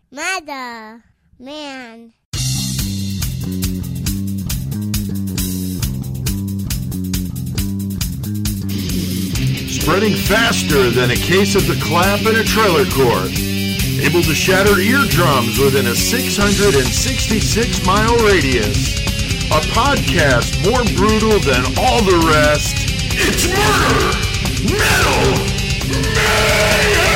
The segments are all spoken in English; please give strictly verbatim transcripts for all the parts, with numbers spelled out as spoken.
Mother, man. Spreading faster than a case of the clap in a trailer court. Able to shatter eardrums within a six hundred sixty-six mile radius. A podcast more brutal than all the rest. It's Murder Metal Mayhem!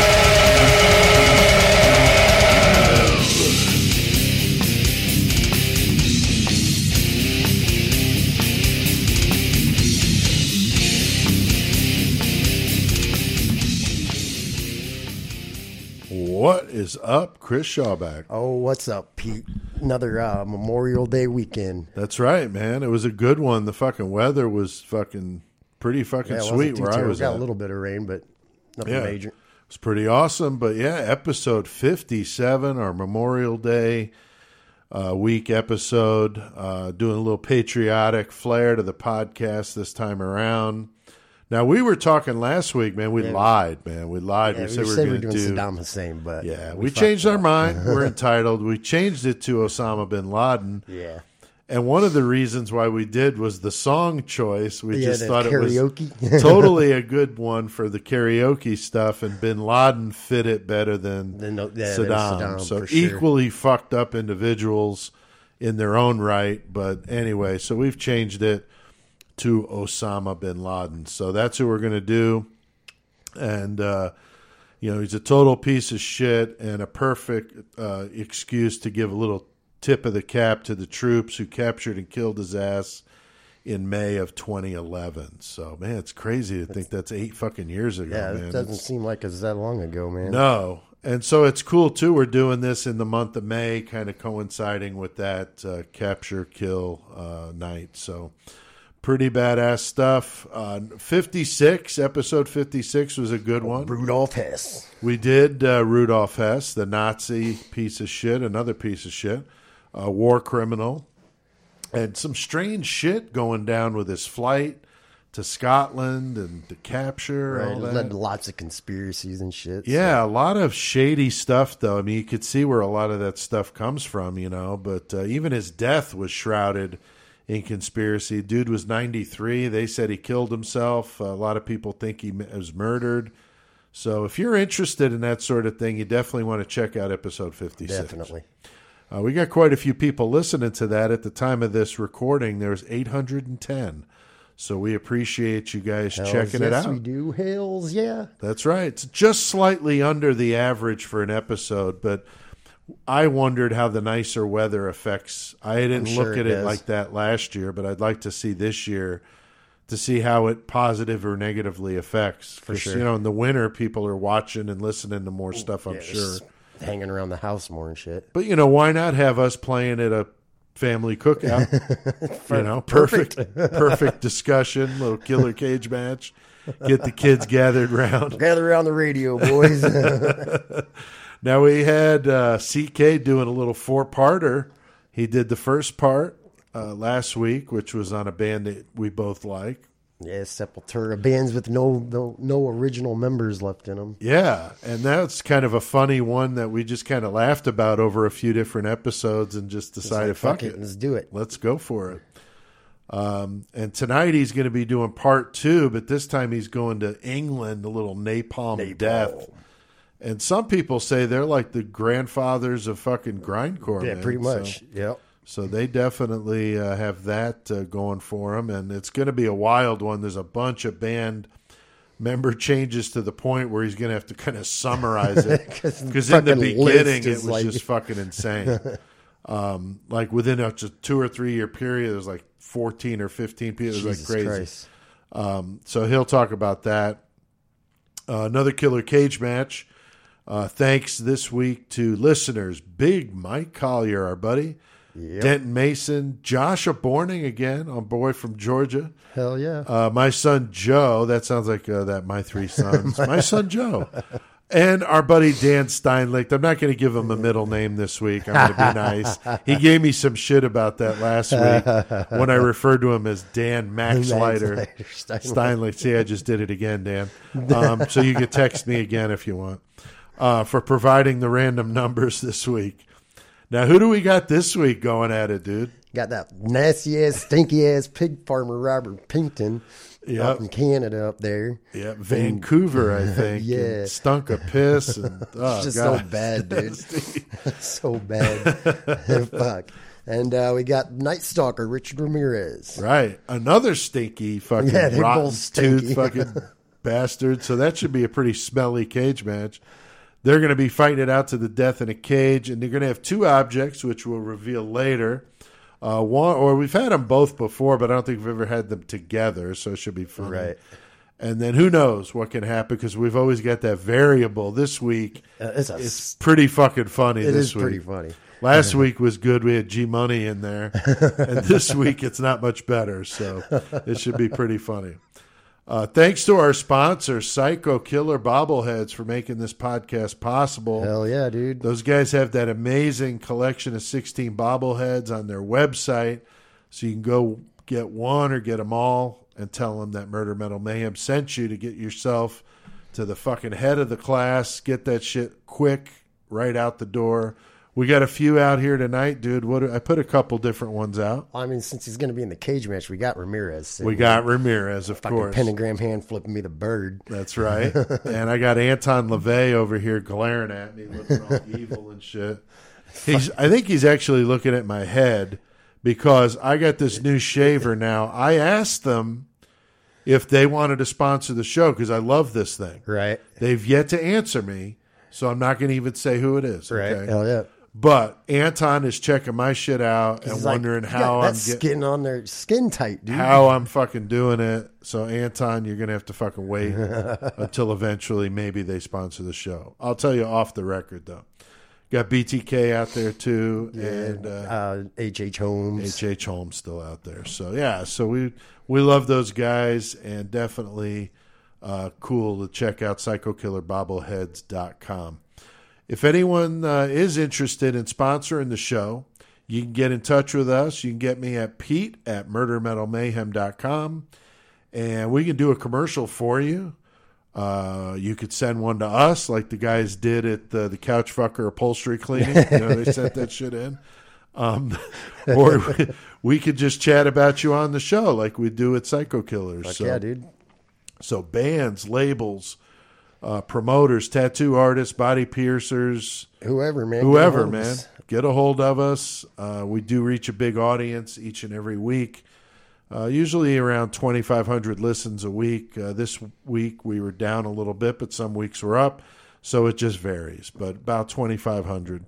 What is up, Chris Shawback? Oh, what's up, Pete? Another uh, Memorial Day weekend. That's right, man. It was a good one. The fucking weather was fucking pretty fucking yeah, sweet where I was We got at. a little bit of rain, but nothing yeah, major. It was pretty awesome. But yeah, episode fifty-seven, our Memorial Day uh, week episode, uh, doing a little patriotic flair to the podcast this time around. Now, we were talking last week, man. We yeah. lied, man. We lied. Yeah, we, we said we were said going to doing do Saddam Hussein, but yeah, we, we changed our up. mind. We're entitled. We changed it to Osama bin Laden. Yeah. And one of the reasons why we did was the song choice. We yeah, just thought karaoke. it was totally a good one for the karaoke stuff, and bin Laden fit it better than the, no, yeah, Saddam. Saddam. So for equally sure. fucked up individuals in their own right. But anyway, so we've changed it to Osama bin Laden. So that's who we're going to do. And, uh, you know, he's a total piece of shit and a perfect uh, excuse to give a little tip of the cap to the troops who captured and killed his ass in May of twenty eleven. So, man, it's crazy to think that's eight fucking years ago, yeah, man. it doesn't it's, seem like it's that long ago, man. No. And so it's cool, too. We're doing this in the month of May, kind of coinciding with that uh, capture, kill uh, night. So pretty badass stuff. Uh, fifty-six, episode fifty-six was a good one. Rudolf Hess. We did uh, Rudolf Hess, the Nazi piece of shit, another piece of shit, a war criminal. And some strange shit going down with his flight to Scotland and the capture. Right, all it that. led to lots of conspiracies and shit. Yeah, so. a lot of shady stuff, though. I mean, you could see where a lot of that stuff comes from, you know. But uh, even his death was shrouded in conspiracy. Dude was ninety-three. They said he killed himself. Uh, a lot of people think he was murdered. So if you're interested in that sort of thing, you definitely want to check out episode fifty-six. Definitely. Uh, we got quite a few people listening to that. At the time of this recording, there's eight hundred ten. So we appreciate you guys Hells checking yes, it out. we do. Hells yeah. That's right. It's just slightly under the average for an episode, but I wondered how the nicer weather affects. I didn't I'm look sure at it it does. like that last year, but I'd like to see this year to see how it positive or negatively affects. For 'Cause, sure. You know, in the winter, people are watching and listening to more stuff, I'm Yeah, sure. just hanging around the house more and shit. But, you know, why not have us playing at a family cookout? You know, perfect, perfect discussion, little killer cage match. Get the kids gathered round. Gather around the radio, boys. Now, we had uh, C K doing a little four-parter. He did the first part uh, last week, which was on a band that we both like. Yeah, Sepultura. Bands with no, no no original members left in them. Yeah, and that's kind of a funny one that we just kind of laughed about over a few different episodes and just decided, like, fuck, fuck it. it, let's do it. Let's go for it. Um, and tonight he's going to be doing part two, but this time he's going to England, a little Napalm, Napalm. Death. And some people say they're like the grandfathers of fucking grindcore. Yeah, man. pretty much. So, Yep. so they definitely uh, have that uh, going for them, and it's going to be a wild one. There's a bunch of band member changes to the point where he's going to have to kind of summarize it because in the fucking beginning list it is was like- just fucking insane. um, like within a just two or three year period, there's like fourteen or fifteen people. It was Jesus like crazy. Christ. Um, so he'll talk about that. Uh, another killer cage match. Uh, thanks this week to listeners, Big Mike Collier, our buddy, Yep. Denton Mason, Joshua Borning again, our boy from Georgia. Hell yeah. Uh, my son Joe, that sounds like uh, that My Three Sons. My son Joe. And our buddy Dan Steinlicht. I'm not going to give him a middle name this week. I'm going to be nice. He gave me some shit about that last week when I referred to him as Dan Max Leiter Steinlicht. Steinlicht. See, I just did it again, Dan. Um, so you can text me again if you want. uh, for providing the random numbers this week. Now, who do we got this week going at it, dude? Got that nasty ass, stinky ass pig farmer Robert Pinkton Yep. out in Canada up there. Yeah, Vancouver, I think. Yeah. and stunk of piss. And, oh, It's just God. so bad, dude. So bad. Fuck. And uh, we got Night Stalker Richard Ramirez. Right. Another stinky fucking Yeah, they're rotten both stinky. tooth fucking bastard. So that should be a pretty smelly cage match. They're going to be fighting it out to the death in a cage, and they're going to have two objects, which we'll reveal later. Uh, one, or we've had them both before, but I don't think we've ever had them together, so it should be fun. Right. And then who knows what can happen, because we've always got that variable. This week, Uh, it's a, it's pretty fucking funny. it this is week. pretty funny. Last week was good. We had G Money in there. And this week it's not much better. So it should be pretty funny. Uh, thanks to our sponsor, Psycho Killer Bobbleheads, for making this podcast possible. Hell yeah, dude. Those guys have that amazing collection of sixteen bobbleheads on their website. So you can go get one or get them all and tell them that Murder Metal Mayhem sent you to get yourself to the fucking head of the class. Get that shit quick, right out the door. We got a few out here tonight, dude. What I put a couple different ones out. I mean, since he's going to be in the cage match, we got Ramirez. We got Ramirez, of fucking course. pentagram hand flipping me the bird. That's right. And I got Anton LaVey over here glaring at me, looking all evil and shit. He's, I think he's actually looking at my head because I got this new shaver now. I asked them if they wanted to sponsor the show because I love this thing. Right. They've yet to answer me, so I'm not going to even say who it is. Right. Okay? Hell yeah. But Anton is checking my shit out and He's like, wondering "You how got I'm that getting. skin on their skin tight, dude. How I'm fucking doing it. So, Anton, you're going to have to fucking wait until eventually maybe they sponsor the show. I'll tell you off the record, though. Got B T K out there, too, and uh, uh, H H Holmes. H H Holmes still out there. So, yeah, so we we love those guys, and definitely uh, cool to check out psycho killer bobbleheads dot com. If anyone uh, is interested in sponsoring the show, you can get in touch with us. You can get me at Pete at murder metal mayhem dot com, and we can do a commercial for you. Uh, you could send one to us like the guys did at the, the Couch Fucker Upholstery Cleaning. You know, they sent that shit in. Um, or we, we could just chat about you on the show like we do at Psycho Killers. Fuck so, yeah, dude. So bands, labels, uh, promoters, tattoo artists, body piercers, Whoever, man. whoever, Get a hold of man, us. get a hold of us. Uh, we do reach a big audience each and every week. Uh, usually around twenty-five hundred listens a week. Uh, this week we were down a little bit, but some weeks were up, so it just varies. But about twenty-five hundred.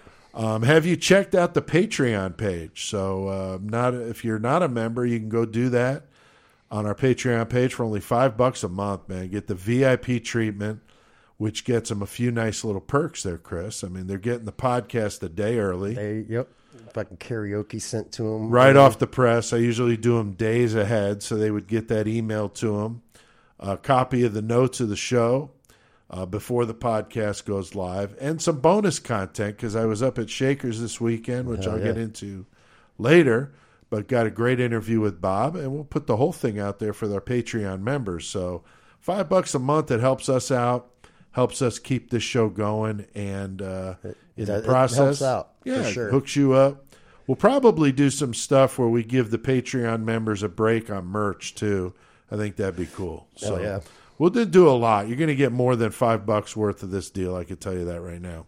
Um, have you checked out the Patreon page? So, uh, not if you're not a member, you can go do that on our Patreon page for only five bucks a month. Man, get the V I P treatment, which gets them a few nice little perks there, Chris. I mean, they're getting the podcast a day early. They, yep. Fucking karaoke sent to them. Right off the press. I usually do them days ahead, so they would get that email to them. A copy of the notes of the show uh, before the podcast goes live, and some bonus content because I was up at Shakers this weekend, which Hell I'll yeah. get into later, but got a great interview with Bob, and we'll put the whole thing out there for our Patreon members. So five bucks a month, it helps us out, helps us keep this show going, and uh, in It- the it process, helps out, for yeah, sure. hooks you up. We'll probably do some stuff where we give the Patreon members a break on merch too. I think that'd be cool. So Hell yeah. we'll do do a lot. You're going to get more than five bucks worth of this deal. I can tell you that right now.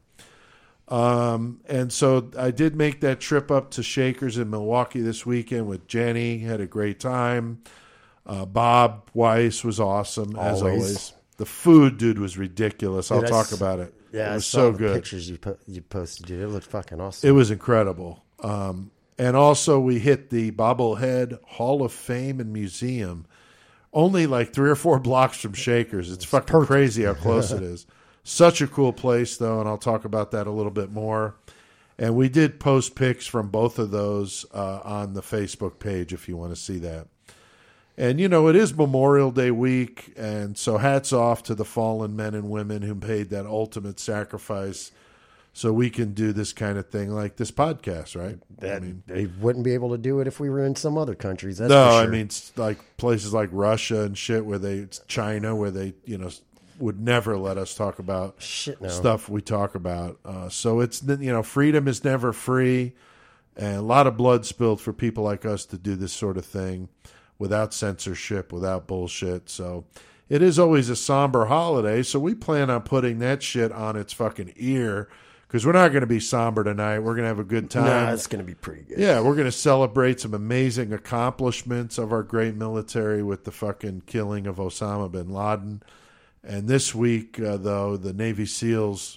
Um, and so I did make that trip up to Shakers in Milwaukee this weekend with Jenny. Had a great time. Uh, Bob Weiss was awesome as Always. always. The food, dude, was ridiculous. I'll Dude, I talk s- about it. Yeah, it I was saw so the good. Pictures you po- you posted, dude. It looked fucking awesome. It was incredible. Um, and also, we hit the Bobblehead Hall of Fame and Museum, only like three or four blocks from Shakers. It's fucking perfect. crazy how close it is. Such a cool place, though, and I'll talk about that a little bit more. And we did post pics from both of those uh, on the Facebook page if you want to see that. And, you know, it is Memorial Day week, and so hats off to the fallen men and women who paid that ultimate sacrifice so we can do this kind of thing like this podcast, right? That, I mean, they wouldn't be able to do it if we were in some other countries. That's no, for I sure. mean, it's like places like Russia and shit where they, it's China where they, you know, would never let us talk about Shit, no. stuff we talk about. Uh, so it's, you know, freedom is never free, and a lot of blood spilled for people like us to do this sort of thing without censorship, without bullshit. So it is always a somber holiday, so we plan on putting that shit on its fucking ear, because we're not going to be somber tonight. We're going to have a good time. Nah, it's going to be pretty good. Yeah, we're going to celebrate some amazing accomplishments of our great military with the fucking killing of Osama bin Laden. And this week, uh, though, the Navy SEALs,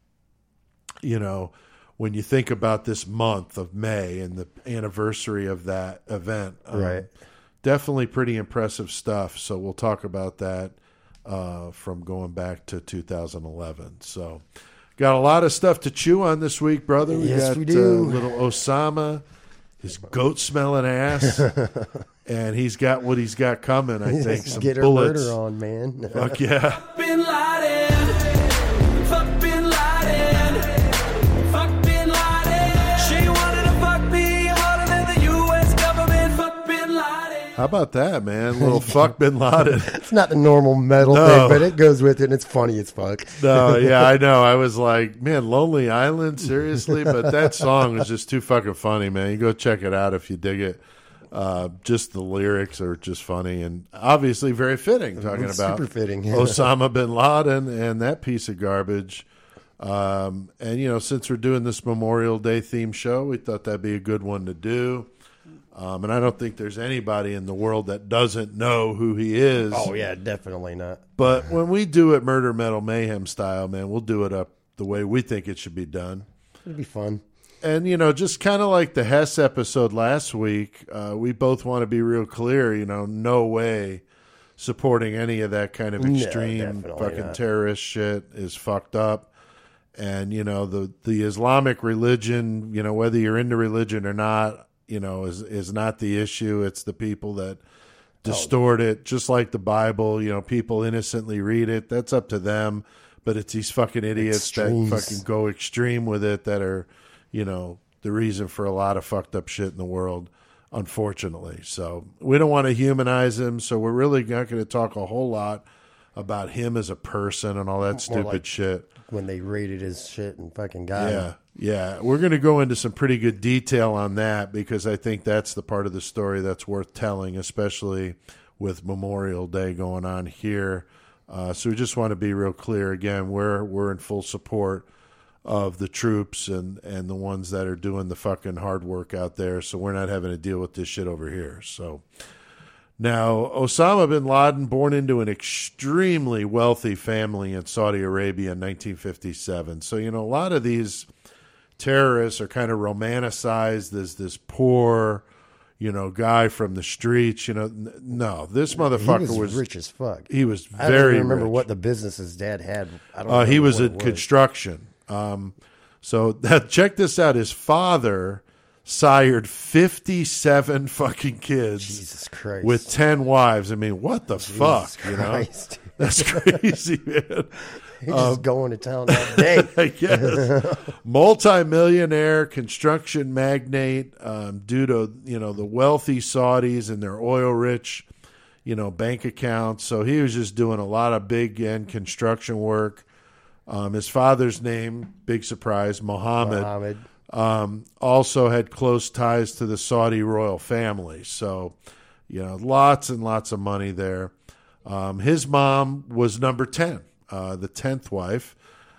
you know, when you think about this month of May and the anniversary of that event, um, Right. definitely pretty impressive stuff. So we'll talk about that uh, from going back to two thousand eleven. So got a lot of stuff to chew on this week, brother. We Yes, got we do. Uh, little Osama, his goat smelling ass, and he's got what he's got coming. I think some Get her bullets. murder on, man. Fuck yeah. Bin Laden, fuck Bin Laden, fuck Bin Laden. She wanted to fuck me harder than the U S government. Fuck Bin Laden. How about that, man? Little fuck Bin Laden. It's not the normal metal No. thing, but it goes with it, and it's funny as fuck. No, yeah, I know. I was like, man, Lonely Island, seriously? But that song was just too fucking funny, man. You go check it out if you dig it. Uh, just the lyrics are just funny and obviously very fitting, talking It's about super fitting. Osama bin Laden and that piece of garbage. Um, and, you know, since we're doing this Memorial Day theme show, we thought that'd be a good one to do. Um, and I don't think there's anybody in the world that doesn't know who he is. Oh, yeah, definitely not. But when we do it Murder Metal Mayhem style, man, we'll do it up the way we think it should be done. It'd be fun. And, you know, just kind of like the Hess episode last week, uh, we both want to be real clear, you know, no way supporting any of that kind of No, extreme definitely fucking not. terrorist shit is fucked up. And, you know, the, the Islamic religion, you know, whether you're into religion or not, you know, is, is not the issue. It's the people that distort it, just like the Bible. You know, people innocently read it. That's up to them. But it's these fucking idiots Extremes. that fucking go extreme with it that are, you know, the reason for a lot of fucked up shit in the world, unfortunately. So we don't want to humanize him. So we're really not going to talk a whole lot about him as a person and all that stupid like- shit. When they raided his shit and fucking got Yeah, him. yeah. We're going to go into some pretty good detail on that because I think that's the part of the story that's worth telling, especially with Memorial Day going on here. Uh, so we just want to be real clear. Again, we're we're in full support of the troops and, and the ones that are doing the fucking hard work out there. So we're not having to deal with this shit over here. So now, Osama bin Laden, born into an extremely wealthy family in Saudi Arabia in nineteen fifty-seven. So, you know, a lot of these terrorists are kind of romanticized as this poor, you know, guy from the streets. You know, N- no, this motherfucker He was, was, rich as fuck. he was I don't very even remember rich. what the business his dad had. I don't Uh, he remember was what in it was. construction. Um, so that, check this out. His father sired fifty-seven fucking kids Jesus Christ. with ten wives. I mean, what the Jesus fuck, you know? Christ. That's crazy, man. He's Um, just going to town all day. I guess. Multi-millionaire construction magnate, um, due to, you know, the wealthy Saudis and their oil-rich, you know, bank accounts. So he was just doing a lot of big-end construction work. Um, his father's name, big surprise, Mohammed, Muhammad. um, also had close ties to the Saudi royal family. So, you know, lots and lots of money there. Um, his mom was number ten, uh, the tenth wife,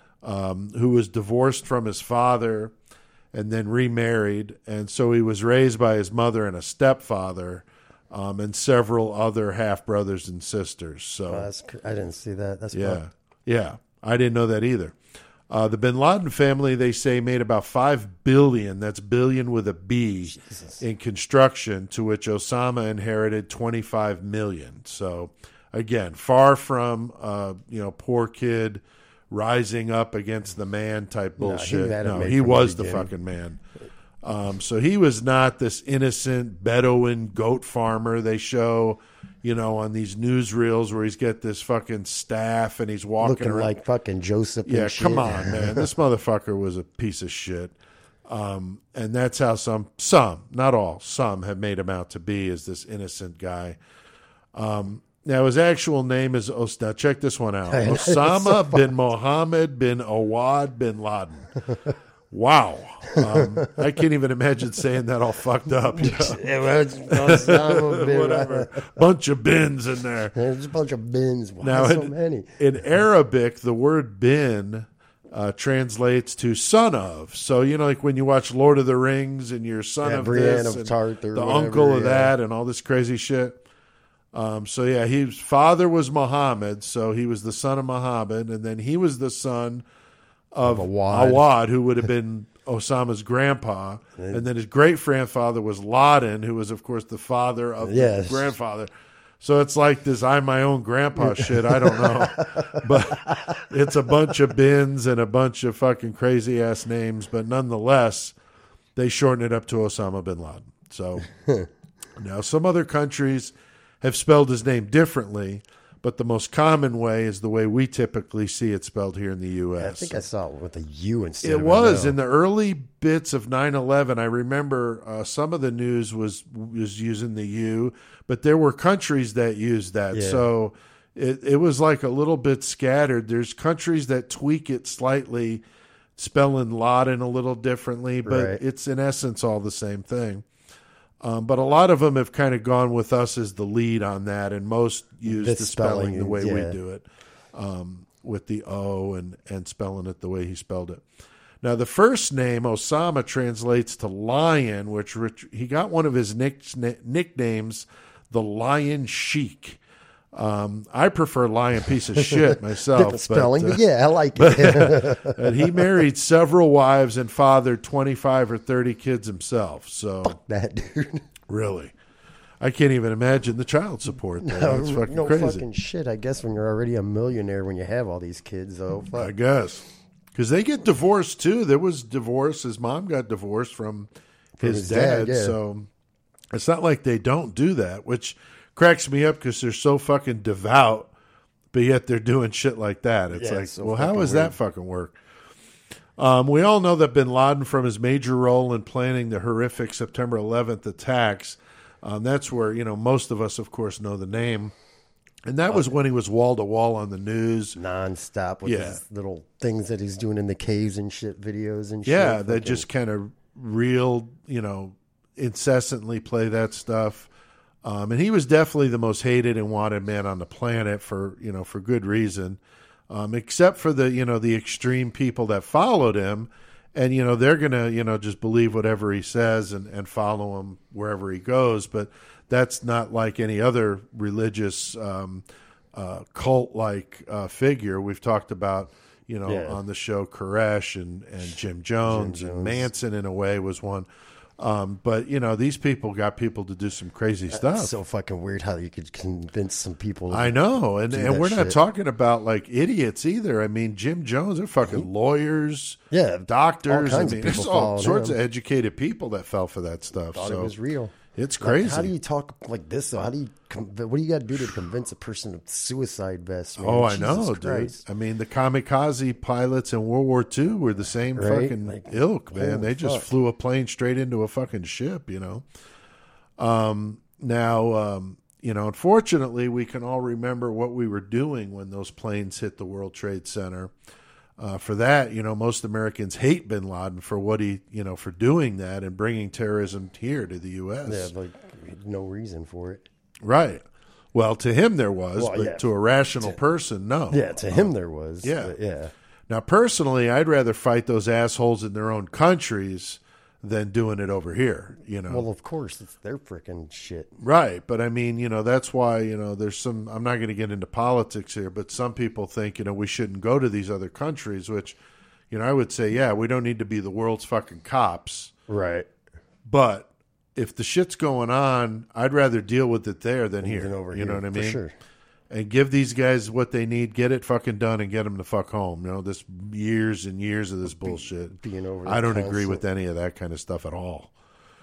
um, who was divorced from his father and then remarried. And so he was raised by his mother and a stepfather um, and several other half-brothers and sisters. So Oh, that's, cr- I didn't see that. That's yeah, fucked. yeah. I didn't know that either. Uh, the Bin Laden family, they say, made about five billion. That's billion with a B Jesus. in construction, to which Osama inherited twenty-five million. So, again, far from uh, you know, poor kid rising up against the man type No, he bullshit. had it No, made he from the was the beginning. fucking man. Um, so he was not this innocent Bedouin goat farmer they show, you know, on these newsreels where he's got this fucking staff and he's walking Looking around. like fucking Joseph and Yeah, shit. come on, man. This motherfucker was a piece of shit. Um, and that's how some, some, not all, some have made him out to be as this innocent guy. Um, Now, his actual name is, Os- now check this one out. I know, it's so Osama bin Mohammed bin Awad bin Laden. Wow. Um, I can't even imagine saying that all fucked up. You know? Yeah, well, it's Osama bin Whatever. Bunch of bins in there. There's a bunch of bins. Why Now, so in, many? in Arabic, the word bin uh, translates to son of. So, you know, like when you watch Lord of the Rings and you're son Yeah, of Brienne this, of and Tarth or the whatever, uncle of yeah. that, and all this crazy shit. Um, so, yeah, his father was Muhammad, so he was the son of Muhammad, and then he was the son of, Of Awad. Awad, who would have been Osama's grandpa, and then his great-grandfather was Laden, who was, of course, the father of Yes. the grandfather. So it's like this I'm my own grandpa shit. I don't know. But it's a bunch of bins and a bunch of fucking crazy-ass names, but nonetheless, they shorten it up to Osama bin Laden. So now some other countries have spelled his name differently, but the most common way is the way we typically see it spelled here in the U S. I think I saw it with a U instead. It of a was no. in the early bits of nine eleven. I remember uh, some of the news was was using the U, but there were countries that used that. Yeah. So it, it was like a little bit scattered. There's countries that tweak it slightly, spelling Laden a little differently, but Right. it's in essence all the same thing. Um, but a lot of them have kind of gone with us as the lead on that, and most use The the spelling, spelling, the way yeah. we do it, um, with the O and, and spelling it the way he spelled it. Now, the first name, Osama, translates to lion, which Rich, he got one of his nick, nicknames, the Lion Sheik. Um, I prefer lion piece of shit myself. Different spelling, but, but, uh, yeah, I like it. and he married several wives and fathered twenty-five or thirty kids himself. So that dude. really, I can't even imagine the child support there. No, That's fucking no crazy. fucking shit. I guess when you're already a millionaire, when you have all these kids, though. I Fuck. guess because they get divorced too. There was divorce. His mom got divorced from, From his, his dad. dad, yeah. So it's not like they don't do that, which cracks me up because they're so fucking devout, but yet they're doing shit like that. It's Yeah, like, it's so well, how fucking does that weird. fucking work? Um, we all know that bin Laden, from his major role in planning the horrific September eleventh attacks, um, that's where, you know, most of us, of course, know the name. And that was when he was wall to wall on the news. Non-stop with Yeah. his little things that he's doing in the caves and shit, videos and shit. Yeah, they Fucking- just kind of real, you know, incessantly play that stuff. Um, and he was definitely the most hated and wanted man on the planet for, you know, for good reason. Um, except for the, you know, the extreme people that followed him. And, you know, they're going to, you know, just believe whatever he says and, and follow him wherever he goes. But that's not like any other religious um, uh, cult-like uh, figure. We've talked about, you know, Yeah. on the show, Koresh and, and Jim Jones, Jim and Jones. Manson in a way was one. Um, but, you know, these people got people to do some crazy stuff. It's so fucking weird how you could convince some people. I know. And, do and that we're not shit. talking about like idiots either. I mean, Jim Jones, they're fucking lawyers, Yeah, doctors. all kinds I of mean, people there's all followed sorts him. of educated people that fell for that stuff. Thought so it was real. it's Like, crazy. how do you talk like this though? How do you? Conv- what do you got to do to convince a person of suicide vest? Man? Oh, I Jesus know, Christ. dude. I mean, the kamikaze pilots in World War Two were the same Right? fucking Like, ilk, man. holy They just fuck. flew a plane straight into a fucking ship, you know. Um, now, um, you know, unfortunately, we can all remember what we were doing when those planes hit the World Trade Center. Uh, for that, you know, most Americans hate bin Laden for what he, you know, for doing that and bringing terrorism here to the U S. Yeah, like no reason for it. Right. Well, to him there was, Well, but yeah. to a rational person, no. Yeah, to him there was. yeah. but yeah. Now, personally, I'd rather fight those assholes in their own countries than doing it over here, you know. Well, of course, it's their freaking shit. Right. But I mean, you know, that's why, you know, there's some, I'm not going to get into politics here, but some people think, you know, we shouldn't go to these other countries, which, you know, I would say, yeah, we don't need to be the world's fucking cops. Right. But if the shit's going on, I'd rather deal with it there than here. Than over you know here, what I for mean? sure. And give these guys what they need, get it fucking done, and get them to fuck home. You know, this years and years of this bullshit. being over I don't the agree constant- with any of that kind of stuff at all.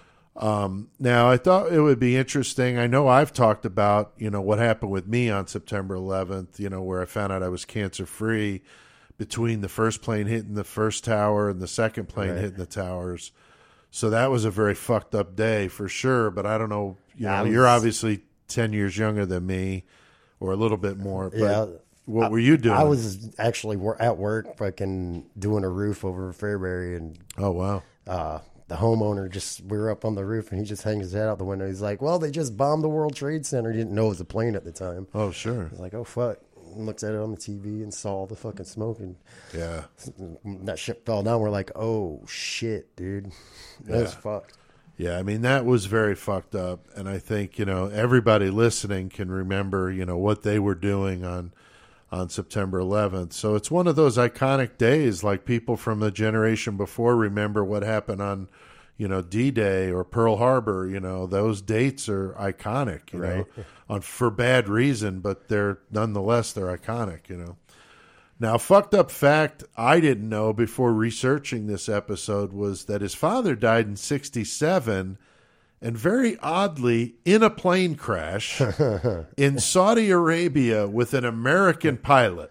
Um, now, I thought it would be interesting. I know I've talked about, you know, what happened with me on September eleventh, you know, where I found out I was cancer-free between the first plane hitting the first tower and the second plane Right. hitting the towers. So that was a very fucked up day for sure. But I don't know, you know, I was- you're obviously ten years younger than me. or a little bit more. But Yeah. what were you doing? I was actually wor- at work, fucking doing a roof over Fairbury, and Oh wow. uh, the homeowner just, we were up on the roof, and he just hangs his head out the window. He's like, well, they just bombed the World Trade Center. He didn't know it was a plane at the time. Oh sure. I was like, oh, fuck. And looked at it on the T V and saw all the fucking smoke, and Yeah. that shit fell down. We're like, oh, shit, dude. That was Yeah. fucked. Yeah, I mean, that was very fucked up. And I think, you know, everybody listening can remember, you know, what they were doing on on September eleventh. So it's one of those iconic days, like people from the generation before remember what happened on, you know, D-Day or Pearl Harbor. You know, those dates are iconic, you Right. know, on for bad reason, but they're nonetheless, they're iconic, you know. Now, fucked up fact I didn't know before researching this episode was that his father died in sixty-seven, and very oddly, in a plane crash in Saudi Arabia with an American pilot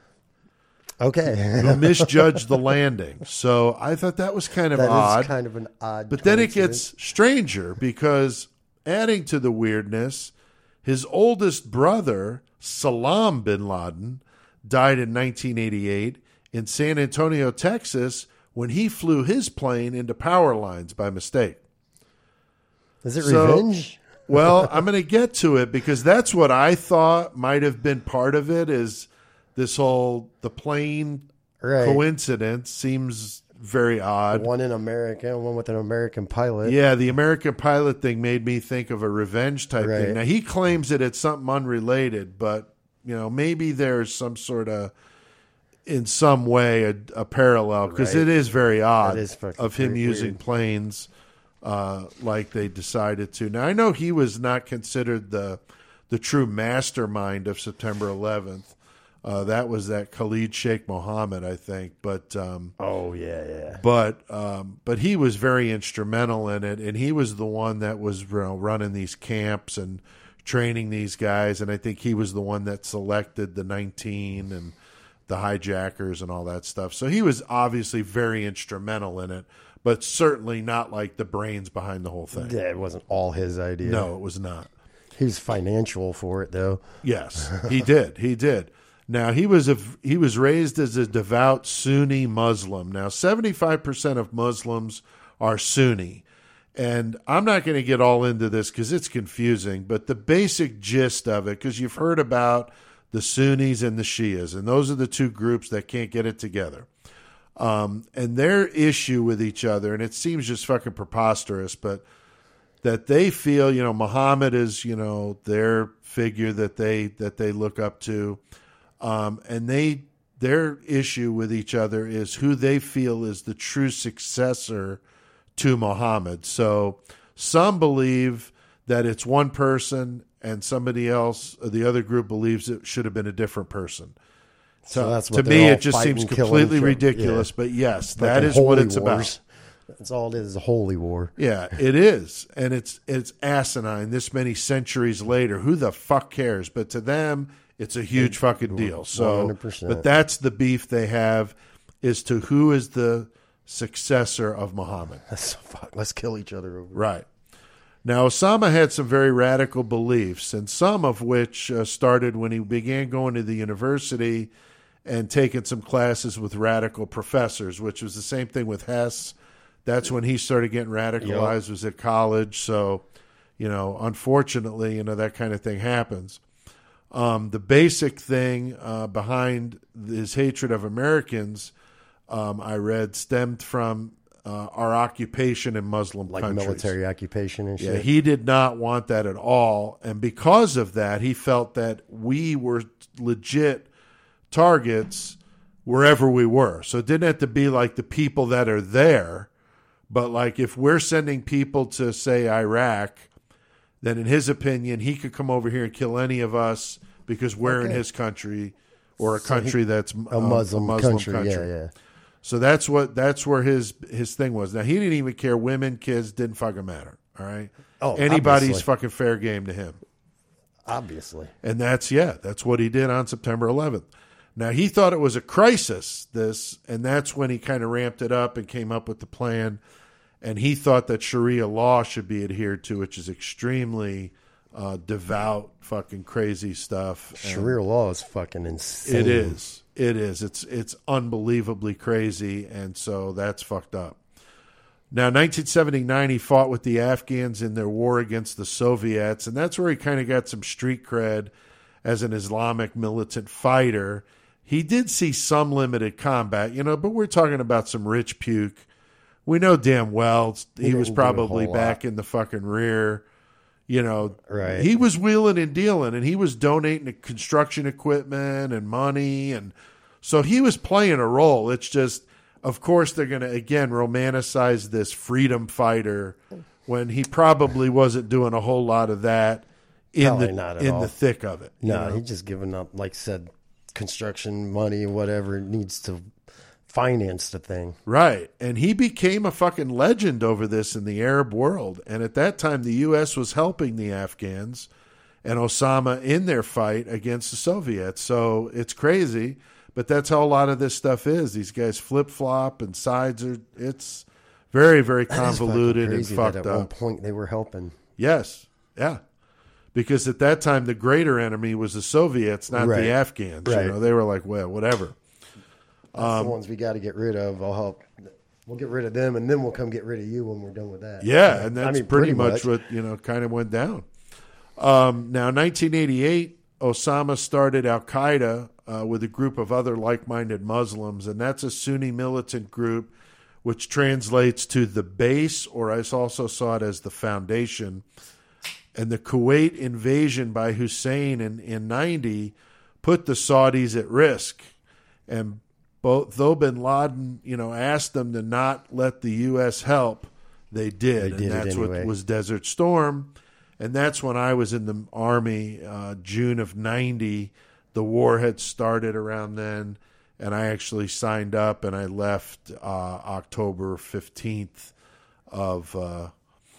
Okay. who misjudged the landing. So I thought that was kind of That odd. is kind of an odd But then it coincidence. gets stranger because adding to the weirdness, his oldest brother, Salam bin Laden, died in nineteen eighty-eight in San Antonio, Texas, when he flew his plane into power lines by mistake. Is it So- revenge? Well, I'm going to get to it because that's what I thought might have been part of it is this whole, the plane Right. coincidence seems very odd. One in America, one with an American pilot. Yeah, the American pilot thing made me think of a revenge type Right. thing. Now, he claims that it's something unrelated, but, you know, maybe there's some sort of, in some way, a, a parallel, because Right. it is very odd It is fucking of him weird. using planes uh, like they decided to. Now, I know he was not considered the the true mastermind of September eleventh. Uh, that was that Khalid Sheikh Mohammed, I think, but... Um, Oh, yeah, yeah. but um, but he was very instrumental in it, and he was the one that was, you know, running these camps and training these guys, and I think he was the one that selected the nineteen and the hijackers and all that stuff. So he was obviously very instrumental in it, but certainly not like the brains behind the whole thing. Yeah, it wasn't all his idea. No, it was not. He was financial for it, though. Yes, he did. He did. Now, he was a, he was raised as a devout Sunni Muslim. Now, seventy-five percent of Muslims are Sunni. And I'm not going to get all into this because it's confusing, but the basic gist of it, because you've heard about the Sunnis and the Shias, and those are the two groups that can't get it together. Um, and their issue with each other, and it seems just fucking preposterous, but that they feel, you know, Muhammad is, you know, their figure that they that they look up to. Um, and they their issue with each other is who they feel is the true successor to Muhammad. So some believe that it's one person, and somebody else, the other group, believes it should have been a different person. So, So that's to what me, they're all it just seems fighting, killing completely each other. ridiculous. Yeah. But yes, Fucking that is what holy it's wars. about. That's all it is, a holy war. Yeah, it is, and it's it's asinine. This many centuries later, who the fuck cares? But to them, it's a huge fucking deal. So, one hundred percent. but that's the beef they have, is to who is the successor of Muhammad. That's fuck. Let's kill each other over. Right. Now, Osama had some very radical beliefs, and some of which uh, started when he began going to the university and taking some classes with radical professors, which was the same thing with Hess. That's when he started getting radicalized, was at college. So, you know, unfortunately, you know, that kind of thing happens. Um, the basic thing uh, behind his hatred of Americans, um, I read, stemmed from uh, our occupation in Muslim Like countries. military occupation and Yeah, shit. he did not want that at all. And because of that, he felt that we were legit targets wherever we were. So it didn't have to be like the people that are there, but like if we're sending people to, say, Iraq, then in his opinion, he could come over here and kill any of us because we're in Okay. his country or a country that's a Muslim, country. Yeah, yeah. So that's what that's where his his thing was. Now he didn't even care. Women, kids, didn't fucking matter. All right. Oh, anybody's obviously. fucking fair game to him. Obviously. And that's yeah, that's what he did on September eleventh. Now he thought it was a crisis, this, and that's when he kind of ramped it up and came up with the plan. And he thought that Sharia law should be adhered to, which is extremely uh, devout, fucking crazy stuff. And Sharia law is fucking insane. it is. It is. It's it's unbelievably crazy, and so that's fucked up. Now, nineteen seventy-nine, he fought with the Afghans in their war against the Soviets, and that's where he kind of got some street cred as an Islamic militant fighter. He did see some limited combat, you know, but we're talking about some rich puke. We know damn well he, He was didn't do a probably whole back lot. in the fucking rear. You know, Right. he was wheeling and dealing, and he was donating construction equipment and money, and so he was playing a role. It's just, of course, they're going to, again, romanticize this freedom fighter when he probably wasn't doing a whole lot of that in Probably the not at in all. the thick of it. you No, know? he just giving up, like said, construction money, whatever it needs to finance the thing. Right. And he became a fucking legend over this in the Arab world. And at that time, the U S was helping the Afghans and Osama in their fight against the Soviets. So it's crazy, but that's how a lot of this stuff is. These guys flip flop and sides are, it's very, very That is fucking convoluted and crazy fucked that at one up. point they were helping. Yes. Yeah. Because at that time, the greater enemy was the Soviets, not Right. the Afghans. Right. You know, they were like, well, whatever. That's Um, the ones we got to get rid of. I'll help. We'll get rid of them, and then we'll come get rid of you when we're done with that. Yeah, and that's I mean, pretty, much, what, you know, kind of went down. Um, now, nineteen eighty-eight, Osama started Al-Qaeda uh, with a group of other like-minded Muslims, and that's a Sunni militant group, which translates to the base, or I also saw it as the foundation. And the Kuwait invasion by Hussein in, in ninety put the Saudis at risk. And both, though bin Laden, you know, asked them to not let the U S help, they did. They did and it that's anyway. what was Desert Storm. And that's when I was in the Army, uh, June of ninety. The war had started around then. And I actually signed up and I left uh, October fifteenth of uh,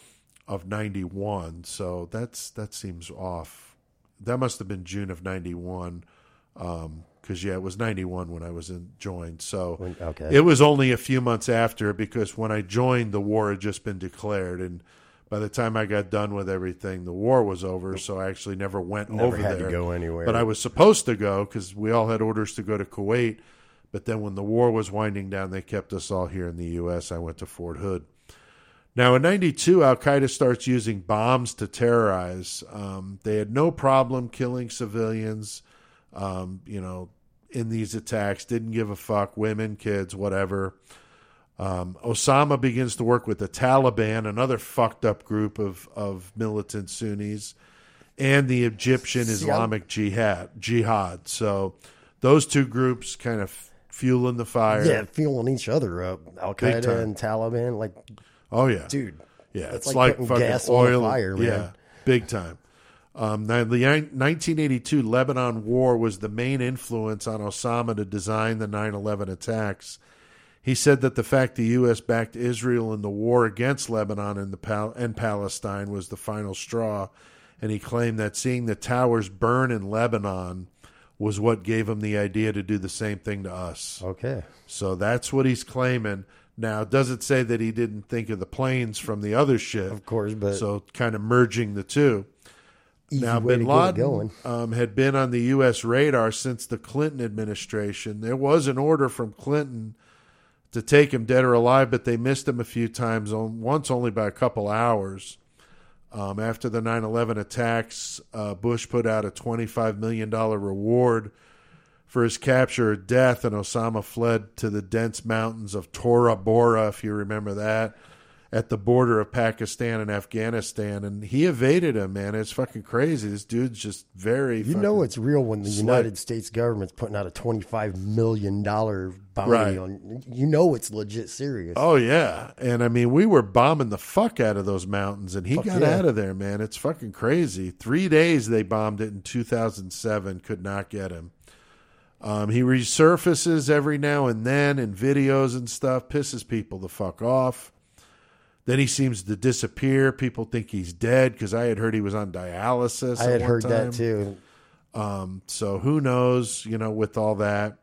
of ninety-one. So that's that seems off. That must have been June of ninety-one. Um, because yeah, it was ninety-one when I was in joined. So When- okay. it was only a few months after, because when I joined, the war had just been declared, and by the time I got done with everything, the war was over. So I actually never went Never over had to there. go anywhere. But I was supposed to go because we all had orders to go to Kuwait. But then when the war was winding down, they kept us all here in the U S. I went to Fort Hood. Now, in ninety-two, Al-Qaeda starts using bombs to terrorize. Um, they had no problem killing civilians, um, you know, in these attacks. Didn't give a fuck, women, kids, whatever. Um, Osama begins to work with the Taliban, another fucked up group of, of militant Sunnis, and the Egyptian See, Islamic Jihad. Jihad. So those two groups kind of fueling the fire. yeah, fueling each other up. Al Big time. Qaeda and Taliban, like, Oh, yeah. dude. Yeah, That's it's like like, putting fucking gas on the oil. fire, man. Yeah, big time. Um, now, the nineteen eighty-two Lebanon War was the main influence on Osama to design the nine eleven attacks. He said that the fact the U S backed Israel in the war against Lebanon and, the Pal- and Palestine was the final straw, and he claimed that seeing the towers burn in Lebanon was what gave him the idea to do the same thing to us. Okay. So that's what he's claiming. Now, does it say that he didn't think of the planes from the other shit? Of course, but So kind of merging the two. easy Now, way to bin get it Laden going. um, had been on the U S radar since the Clinton administration. There was an order from Clinton to take him dead or alive, but they missed him a few times, on- once only by a couple hours. Um, after the nine eleven attacks, uh, Bush put out a twenty-five million dollars reward for his capture or death, and Osama fled to the dense mountains of Tora Bora, if you remember that, at the border of Pakistan and Afghanistan. And he evaded him, man. It's fucking crazy. This dude's just very You fucking, know it's real when the slick. United States government's putting out a twenty-five million dollars bounty Right. on. You know it's legit serious. Oh, yeah. And, I mean, we were bombing the fuck out of those mountains, and he Fuck got yeah. out of there, man. It's fucking crazy. Three days they bombed it in two thousand seven. Could not get him. Um, he resurfaces every now and then in videos and stuff, pisses people the fuck off. Then he seems to disappear. People think he's dead because I had heard he was on dialysis. I at had one heard time. that too. Um, so who knows, you know, with all that.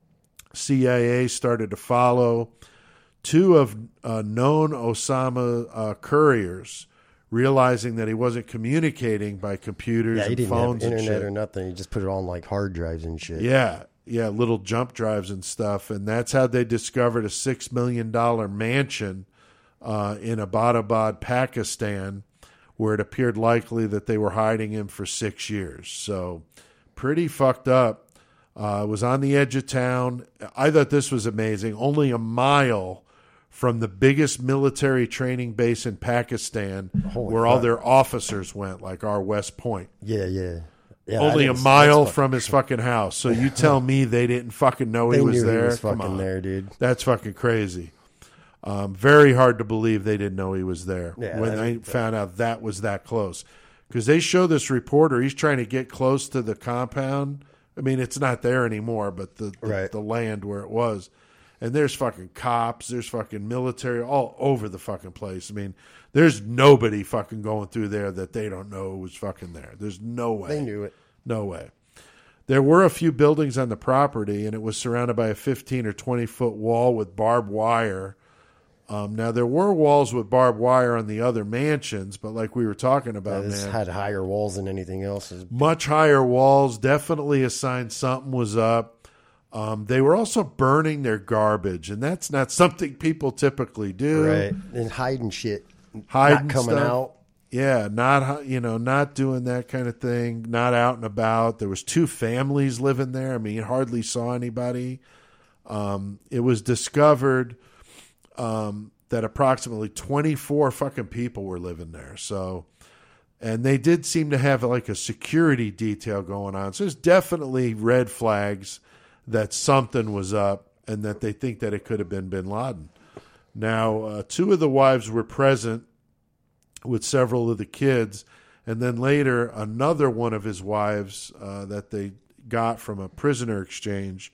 C I A started to follow two of uh, known Osama uh, couriers, realizing that he wasn't communicating by computers Yeah, he and didn't have phones and internet shit. or nothing. He just put it on like hard drives and shit. Yeah, yeah, little jump drives and stuff. And that's how they discovered a six million dollars mansion uh, in Abbottabad, Pakistan, where it appeared likely that they were hiding him for six years. So pretty fucked up. Uh, it was on the edge of town. I thought this was amazing. Only a mile from the biggest military training base in Pakistan, Holy where all fuck. their officers went, like our West Point. Yeah, yeah. yeah Only I a didn't- mile that's from his fucking house. So you tell me they didn't fucking know They he was knew there? he was Come fucking on. there, dude. That's fucking crazy. Um, very hard to believe they didn't know he was there Yeah, when that- they found out that was that close. Because they show this reporter, he's trying to get close to the compound. I mean, it's not there anymore, but the, the, Right. the land where it was. And there's fucking cops, there's fucking military all over the fucking place. I mean, there's nobody fucking going through there that they don't know was fucking there. There's no way. They knew it. No way. There were a few buildings on the property, and it was surrounded by a fifteen or twenty foot wall with barbed wire. Um, now, there were walls with barbed wire on the other mansions, but like we were talking about, This man, had higher walls than anything else. much higher walls, definitely a sign something was up. Um, they were also burning their garbage, and that's not something people typically do. Right. And hiding shit. Hiding not coming stuff. out. Yeah, not you know, not doing that kind of thing, not out and about. There was two families living there. I mean, you hardly saw anybody. Um, it was discovered um, that approximately twenty-four fucking people were living there. So, and they did seem to have like a security detail going on. So there's definitely red flags that something was up and that they think that it could have been bin Laden. Now, uh, two of the wives were present with several of the kids, and then later another one of his wives uh, that they got from a prisoner exchange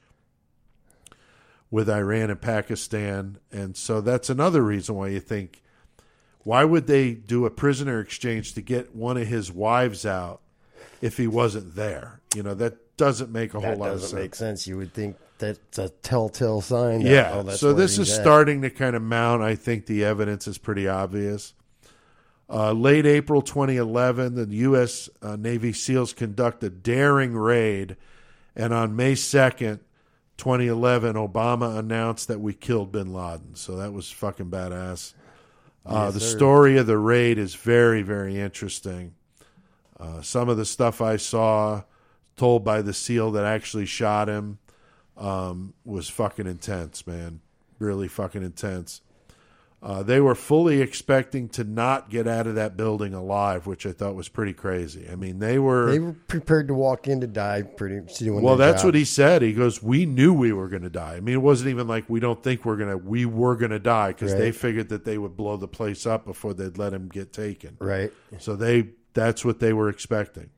with Iran and Pakistan. And so that's another reason why you think, why would they do a prisoner exchange to get one of his wives out if he wasn't there? You know, that doesn't make a That whole lot of doesn't sense. make sense. You would think that's a telltale sign. That, Yeah. oh, that's so where this he's is at. starting to kind of mount. I think the evidence is pretty obvious. Uh, late April twenty eleven, the U S uh, Navy SEALs conduct a daring raid, and on May second, twenty eleven, Obama announced that we killed bin Laden. So that was fucking badass. Uh, Yes, the sir. story of the raid is very, very interesting. Uh, some of the stuff I saw told by the SEAL that actually shot him um, was fucking intense, man. Really fucking intense. Uh, they were fully expecting to not get out of that building alive, which I thought was pretty crazy. I mean, they were... They were prepared to walk in to die pretty doing well, their that's job. what he said. He goes, we knew we were going to die. I mean, it wasn't even like we don't think we're going to... We were going to die because they Right. figured that they would blow the place up before they'd let him get taken. Right. So they that's what they were expecting.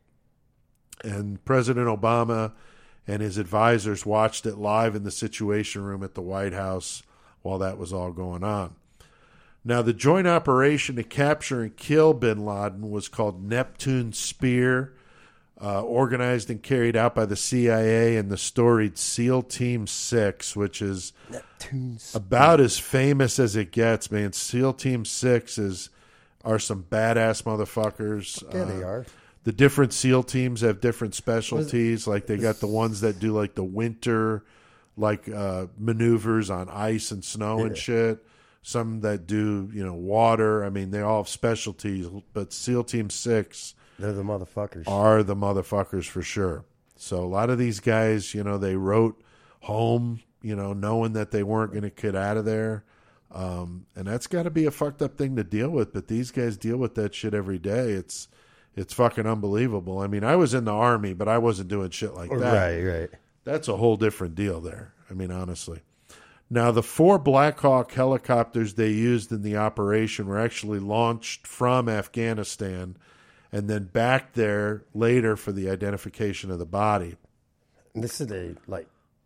And President Obama and his advisors watched it live in the Situation Room at the White House while that was all going on. Now, the joint operation to capture and kill bin Laden was called Neptune Spear, uh, organized and carried out by the C I A and the storied SEAL Team six, which is Neptune's about as famous as it gets, man. SEAL Team six is are some badass motherfuckers. Yeah, they Uh, are. The different SEAL teams have different specialties. Like they got the ones that do like the winter, like uh, maneuvers on ice and snow and Yeah. shit. Some that do, you know, water. I mean, they all have specialties. But SEAL Team six They're the motherfuckers. are the motherfuckers for sure. So a lot of these guys, you know, they wrote home, you know, knowing that they weren't going to get out of there. Um, and that's got to be a fucked up thing to deal with. But these guys deal with that shit every day. It's it's fucking unbelievable. I mean, I was in the Army, but I wasn't doing shit like that. Right, right. That's a whole different deal there. I mean, honestly. Now, the four Black Hawk helicopters they used in the operation were actually launched from Afghanistan and then back there later for the identification of the body. And this is a like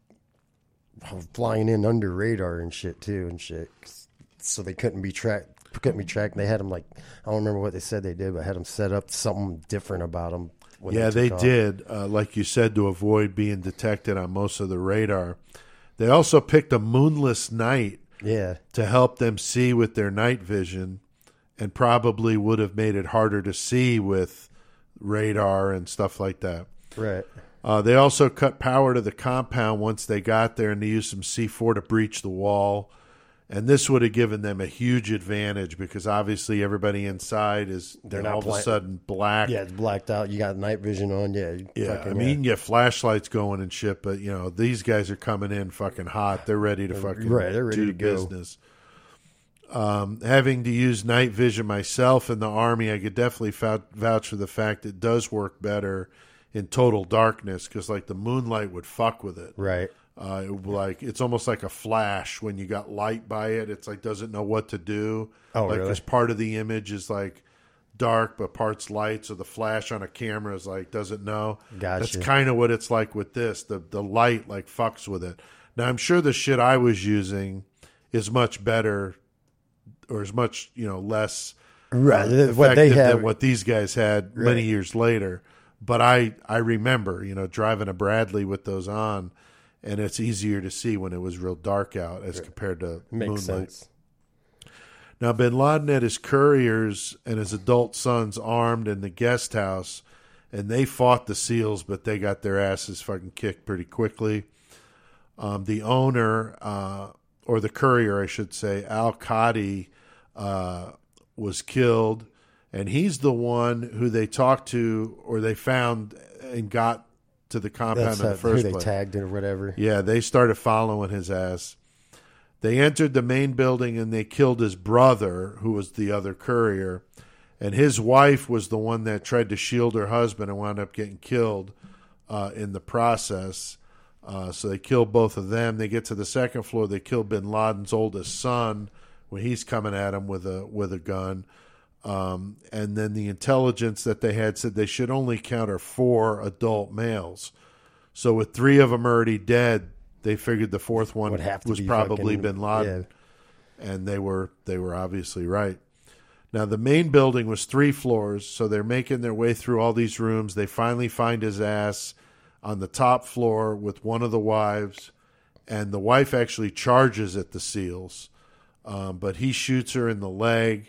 flying in under radar and shit too and shit, so they couldn't be tracked. Couldn't be tracked. They had them like I don't remember what they said they did, but had them set up something different about them. When Yeah, they, they took off. did, uh, like you said, to avoid being detected on most of the radar. They also picked a moonless night Yeah, to help them see with their night vision. and probably would have made it harder to see with radar and stuff like that. Right. Uh, they also cut power to the compound once they got there, and they used some C four to breach the wall. And this would have given them a huge advantage because obviously everybody inside is They're all not of a blind- sudden black. Yeah, it's blacked out. You got night vision on. Yeah. you Yeah, fucking, I mean, you can get flashlights going and shit, but, you know, these guys are coming in fucking hot. They're ready to fucking right, they're ready do to go. business. Um, having to use night vision myself in the Army, I could definitely vou- vouch for the fact it does work better in total darkness because, like, the moonlight would fuck with it. right. Uh, it would, like it's almost like a flash when you got light by it. It's like doesn't know what to do. Oh, like really? because part of the image is like dark, but parts light. So the flash on a camera is like doesn't know. Gotcha. That's kind of what it's like with this. The the light like fucks with it. Now I'm sure the shit I was using is much better, or is much you know less Right. uh, What they effective have. than what these guys had Right. many years later. But I I remember you know driving a Bradley with those on. And it's easier to see when it was real dark out as compared to Makes moonlight. sense. Now, bin Laden had his couriers and his adult sons armed in the guest house, and they fought the SEALs, but they got their asses fucking kicked pretty quickly. Um, the owner, uh, or the courier, I should say, Al-Qadi, uh, was killed, and he's the one who they talked to or they found and got to the compound That's in the uh, first who they place. tagged it or whatever. Yeah, they started following his ass. They entered the main building and they killed his brother, who was the other courier. And his wife was the one that tried to shield her husband and wound up getting killed uh, in the process. Uh, so they killed both of them. They get to the second floor. They kill bin Laden's oldest son when he's coming at him with a with a gun. Um, and then the intelligence that they had said they should only counter four adult males. So with three of them already dead, they figured the fourth one Would have to was be probably fucking- bin Laden, and they were they were obviously right. Now the main building was three floors, so they're making their way through all these rooms. They finally find his ass on the top floor with one of the wives, and the wife actually charges at the SEALs, um, but he shoots her in the leg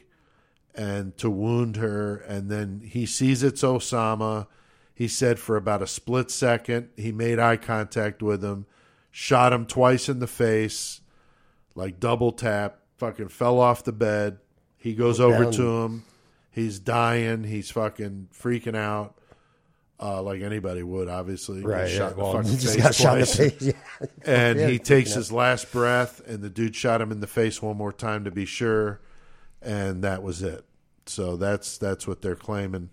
and to wound her, and then he sees it's Osama. He said for about a split second, he made eye contact with him, shot him twice in the face, like double tap, fucking fell off the bed. He goes over Down. to him. He's dying. He's fucking freaking out, uh, like anybody would, obviously. Right. He Yeah. shot in the Well, fucking he just face got shot in the twice. face. Yeah. And Yeah, he he's takes freaking his last breath, and the dude shot him in the face one more time to be sure, and that was it. So that's that's what they're claiming,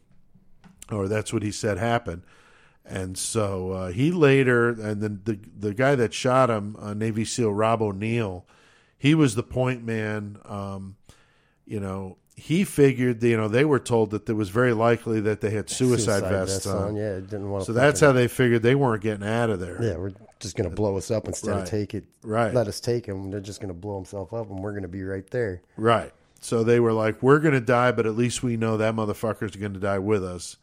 or that's what he said happened. And so uh, he later, and then the the guy that shot him, uh, Navy SEAL Rob O'Neill, he was the point man. Um, you know, he figured, you know, they were told that it was very likely that they had suicide, vests on. Yeah, didn't want to. So that's how they figured they weren't getting out of there. Yeah, we're just gonna blow us up instead Right. of take it. Right. Let us take him. They're just gonna blow himself up, and we're gonna be right there. Right. So they were like, we're going to die, but at least we know that motherfucker's going to die with us.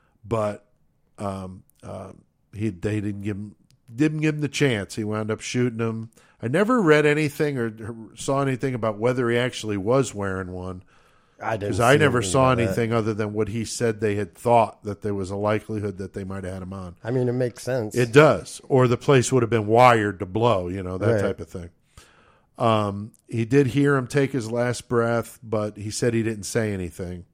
But um, uh, he they didn't give him didn't give him the chance. He wound up shooting him. I never read anything or saw anything about whether he actually was wearing one, I didn't because see I never anything saw about that. anything other than what he said they had thought that there was a likelihood that they might have had him on. I mean, it makes sense. It does, or the place would have been wired to blow, you know, that Right. type of thing. Um, he did hear him take his last breath, but he said he didn't say anything.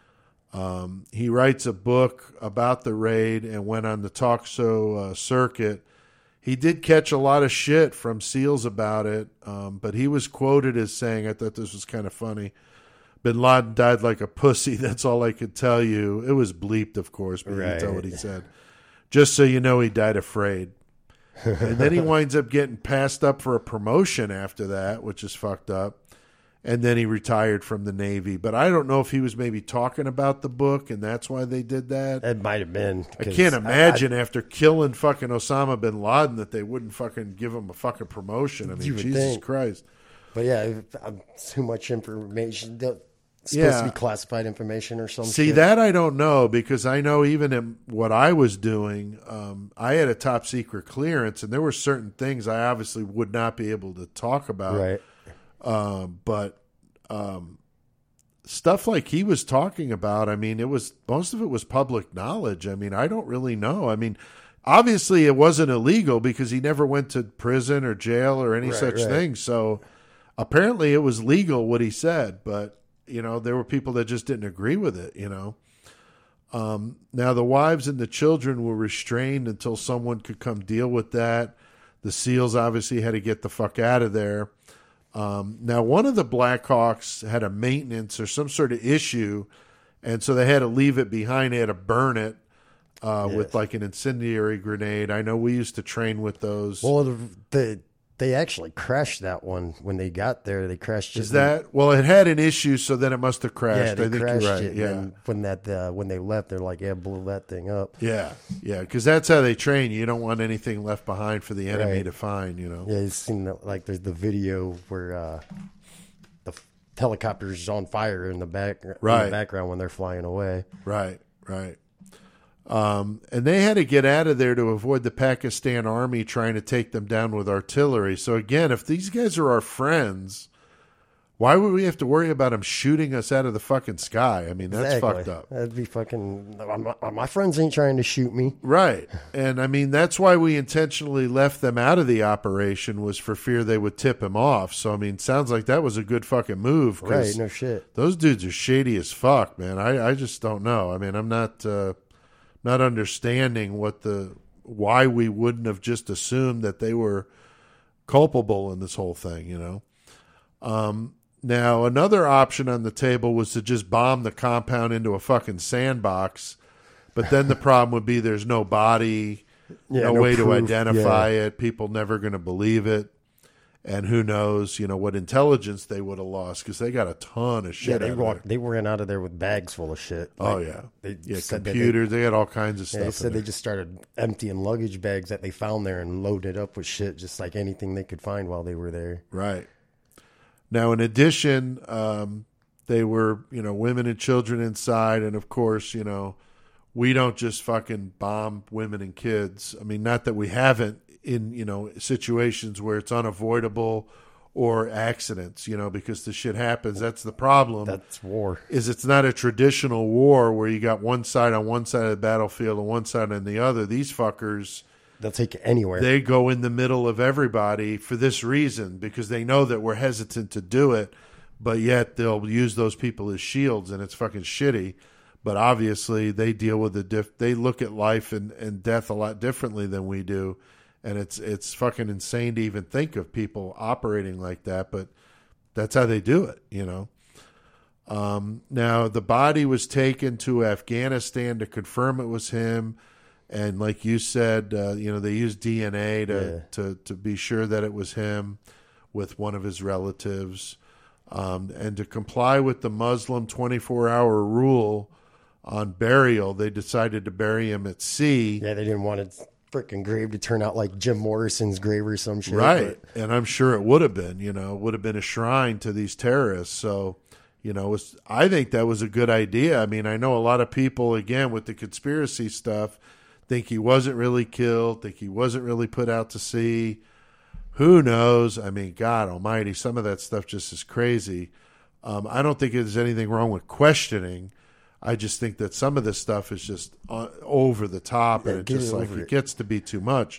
Um, he writes a book about the raid and went on the talk show uh, circuit. He did catch a lot of shit from SEALs about it, um, but he was quoted as saying, I thought this was kind of funny, bin Laden died like a pussy. That's all I could tell you. It was bleeped, of course, but you can tell Right. what he said. Just so you know, he died afraid. And then he winds up getting passed up for a promotion after that, which is fucked up. And then he retired from the Navy. But I don't know if he was maybe talking about the book, and that's why they did that. It might have been. I 'cause can't imagine after killing fucking Osama bin Laden that they wouldn't fucking give him a fucking promotion. I mean, You would Jesus think. Christ. But yeah, if- um, too much information. It's supposed Yeah. to be classified information or something. See, that I don't know, because I know even in what I was doing, um, I had a top secret clearance, and there were certain things I obviously would not be able to talk about. Right. Um, but um, stuff like he was talking about, I mean, it was most of it was public knowledge. I mean, I don't really know. I mean, obviously it wasn't illegal because he never went to prison or jail or any Right, such right. thing. So apparently it was legal what he said, but you know, there were people that just didn't agree with it, you know. Um, now the wives and the children were restrained until someone could come deal with that. The SEALs obviously had to get the fuck out of there. Um, now one of the Blackhawks had a maintenance or some sort of issue, and so they had to leave it behind. They had to burn it uh, Yes. with like an incendiary grenade. I know we used to train with those. Well, the, the they actually crashed that one when they got there. They crashed. Is it. that well? It had an issue, so then it must have crashed. Yeah, they I think crashed you're right. it. Yeah, And when that uh, when they left, they're like, "Yeah, blew that thing up." yeah, yeah. Because that's how they train. You don't want anything left behind for the enemy Right. to find. You know. Yeah, you've seen that, like there's the video where uh, the f- helicopter's on fire in the back in Right. the background when they're flying away. Right, right. Um, and they had to get out of there to avoid the Pakistan army trying to take them down with artillery. So again, if these guys are our friends, why would we have to worry about them shooting us out of the fucking sky? I mean, that's Exactly. fucked up. That'd be fucking. My, my friends ain't trying to shoot me. Right. And I mean, that's why we intentionally left them out of the operation, was for fear they would tip him off. So, I mean, sounds like that was a good fucking move. 'Cause Right? No shit. those dudes are shady as fuck, man. I, I just don't know. I mean, I'm not uh, not understanding what the why we wouldn't have just assumed that they were culpable in this whole thing, you know. Um, now, another option on the table was to just bomb the compound into a fucking sandbox, but then the problem would be there's no body, Yeah, no, no way to proof. identify it. People never going to believe it. And who knows, you know, what intelligence they would have lost, because they got a ton of shit. Yeah, they out of walked. there. They ran out of there with bags full of shit. Oh Like, yeah, they yeah, said that they- computers. They, had all kinds of stuff. Yeah, they in said there. they just started emptying luggage bags that they found there and loaded up with shit, just like anything they could find while they were there. Right. Now, in addition, um, they were, you know, women and children inside, and of course, you know, we don't just fucking bomb women and kids. I mean, not that we haven't in, you know, situations where it's unavoidable or accidents, you know, because the shit happens. That's the problem. That's war. Is it's not a traditional war where you got one side on one side of the battlefield and one side on the other. These fuckers, They'll take it anywhere. they go in the middle of everybody for this reason, because they know that we're hesitant to do it, but yet they'll use those people as shields, and it's fucking shitty. But obviously they deal with the diff- they look at life and, and death a lot differently than we do. And it's it's fucking insane to even think of people operating like that, but that's how they do it, you know. Um, now, the body was taken to Afghanistan to confirm it was him. And like you said, uh, you know, they used D N A to, Yeah. to, to be sure that it was him with one of his relatives. Um, and to comply with the Muslim twenty-four hour rule on burial, they decided to bury him at sea. Yeah, they didn't want his freaking grave to turn out like Jim Morrison's grave or some shit. Right. but- And I'm sure it would have been, you know, would have been a shrine to these terrorists. So, you know, it's, I think that was a good idea. I mean, I know a lot of people, again, with the conspiracy stuff, think he wasn't really killed, think he wasn't really put out to sea. Who knows? I mean, God almighty, some of that stuff just is crazy. Um, I don't think there's anything wrong with questioning. I just think that some of this stuff is just uh, over the top, and Yeah, it get just it like over it it. gets to be too much.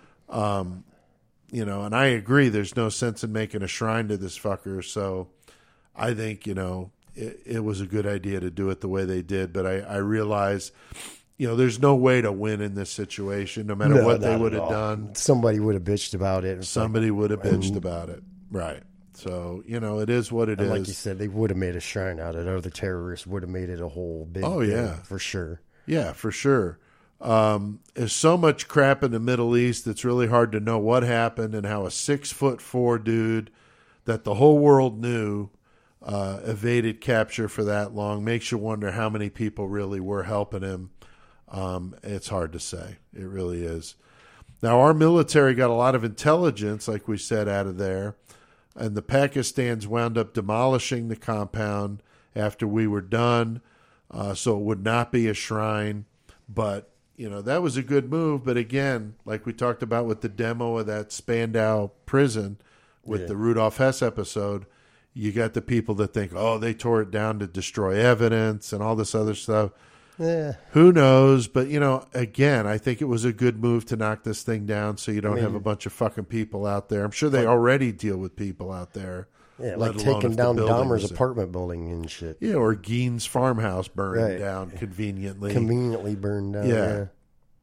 Um, you know, and I agree. There's no sense in making a shrine to this fucker. So I think, you know, it, it was a good idea to do it the way they did. But I, I realize, you know, there's no way to win in this situation, no matter No, what they not would at have all. done. Somebody would have bitched about it. It's Somebody would have bitched and- about it. Right. So, you know, it is what it like, is. and like you said, they would have made a shrine out of it. Other terrorists would have made it a whole big Oh, thing, yeah. for sure. Yeah, for sure. Um, there's so much crap in the Middle East, it's really hard to know what happened and how a six foot four dude that the whole world knew uh, evaded capture for that long. Makes you wonder how many people really were helping him. Um, it's hard to say. It really is. Now, our military got a lot of intelligence, like we said, out of there. And the Pakistans wound up demolishing the compound after we were done. Uh, so it would not be a shrine. But, you know, that was a good move. But again, like we talked about with the demo of that Spandau prison with Yeah. the Rudolf Hess episode, You got the people that think, oh, they tore it down to destroy evidence and all this other stuff. Yeah. Who knows? But, you know, again, I think it was a good move to knock this thing down so you don't I mean, have a bunch of fucking people out there. I'm sure they already deal with people out there. Yeah, let like alone taking if the down building Dahmer's was- apartment building and shit. Yeah, or Gein's farmhouse burning Right. down conveniently. Conveniently burned down. Yeah. Yeah.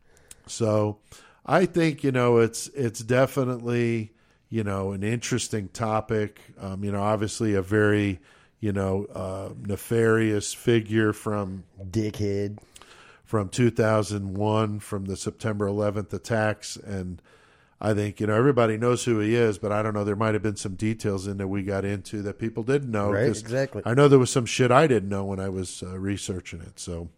So I think, you know, it's it's definitely, you know, an interesting topic. Um, you know, obviously a very, you know, uh, nefarious figure from Dickhead. from two thousand one, from the September eleventh attacks. And I think, you know, everybody knows who he is, but I don't know, there might have been some details in there we got into that people didn't know. Right, 'cause exactly. I know there was some shit I didn't know when I was uh, researching it. So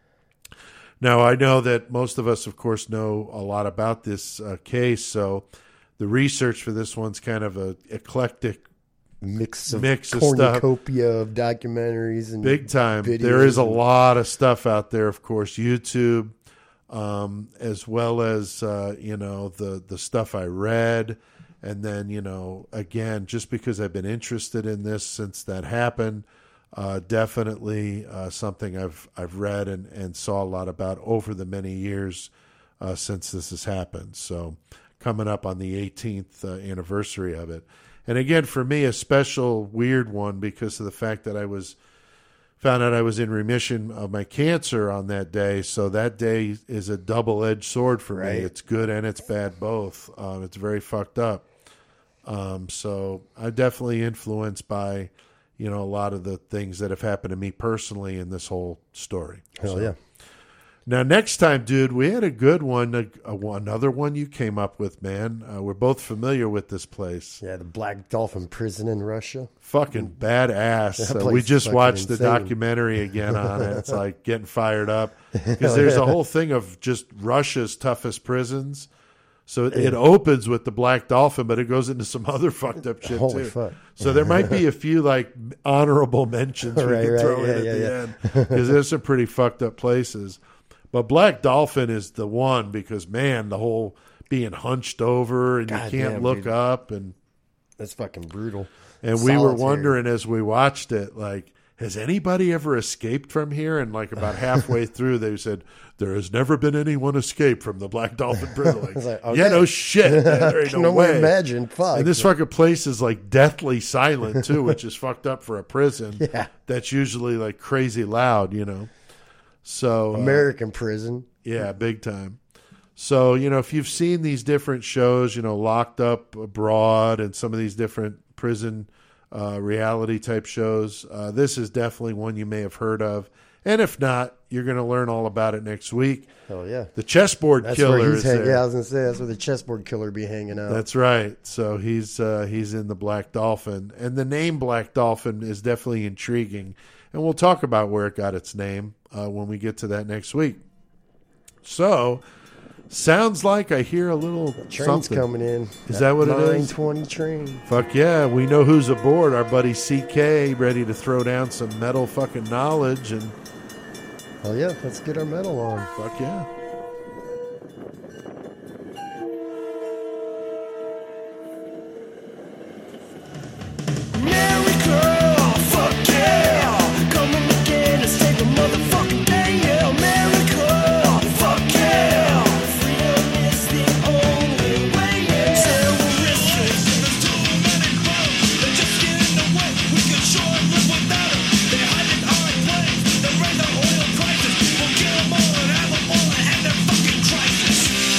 now I know that most of us, of course, know a lot about this uh, case. So the research for this one's kind of a eclectic Mix of Mix of stuff. cornucopia of documentaries and big time. videos There is a and- lot of stuff out there, of course, YouTube, um, as well as, uh, you know, the, the stuff I read. And then, you know, again, just because I've been interested in this since that happened, uh, definitely uh, something I've I've read and, and saw a lot about over the many years uh, since this has happened. So coming up on the eighteenth uh, anniversary of it. And again, for me, a special weird one because of the fact that I was found out I was in remission of my cancer on that day. So that day is a double-edged sword for Right. me. It's good and it's bad both. Um, it's very fucked up. Um, so I'm definitely influenced by, you know, a lot of the things that have happened to me personally in this whole story. Hell So- yeah. Now, next time, dude, we had a good one, a, a, another one you came up with, man. Uh, we're both familiar with this place. Yeah, the Black Dolphin prison in Russia. Fucking badass. That Uh, place we is just fucking watched the insane. documentary again on it. It's like getting fired up because there's a whole thing of just Russia's toughest prisons. So it, it opens with the Black Dolphin, but it goes into some other fucked up shit Holy too. fuck. So there might be a few like honorable mentions we Right, could right, throw yeah, in at yeah, the yeah. end because there's some pretty fucked up places. But Black Dolphin is the one because, man, the whole being hunched over and God you can't damn, look dude. up. And That's fucking brutal. and we were Solitary. wondering as we watched it, like, has anybody ever escaped from here? And like about halfway through, they said, there has never been anyone escaped from the Black Dolphin prison. Like, was like, yeah, okay. no shit. Man, there ain't Can no only way. imagine. Fuck. And this fucking place is like deathly silent too, which is fucked up for a prison. Yeah. That's usually like crazy loud, you know. So uh, American prison. yeah, big time. So, you know, if you've seen these different shows, you know, Locked Up Abroad and some of these different prison uh, reality type shows, uh, this is definitely one you may have heard of. And if not, you're going to learn all about it next week. Hell yeah. The chessboard That's killer where he's is hang- there. Yeah, I was gonna say that's where the chessboard killer be hanging out. That's right. So he's uh, he's in the Black Dolphin, and the name Black Dolphin is definitely intriguing, and we'll talk about where it got its name uh, when we get to that next week. So, sounds like I hear a little Train's something. coming in. Is that what it is? nine twenty train. Fuck yeah, we know who's aboard. Our buddy C K, ready to throw down some metal fucking knowledge, and Hell yeah, let's get our medal on. fuck yeah. America, fuck yeah. Coming again to save the motherfucking day. Yeah, America, fuck yeah. Freedom is the only way. Yeah. Terrorists, there's too many bombs. They're just getting away. We can sure live without them. They hide in our planes. They raise the oil prices. We'll kill them all and have them all and end their fucking crisis.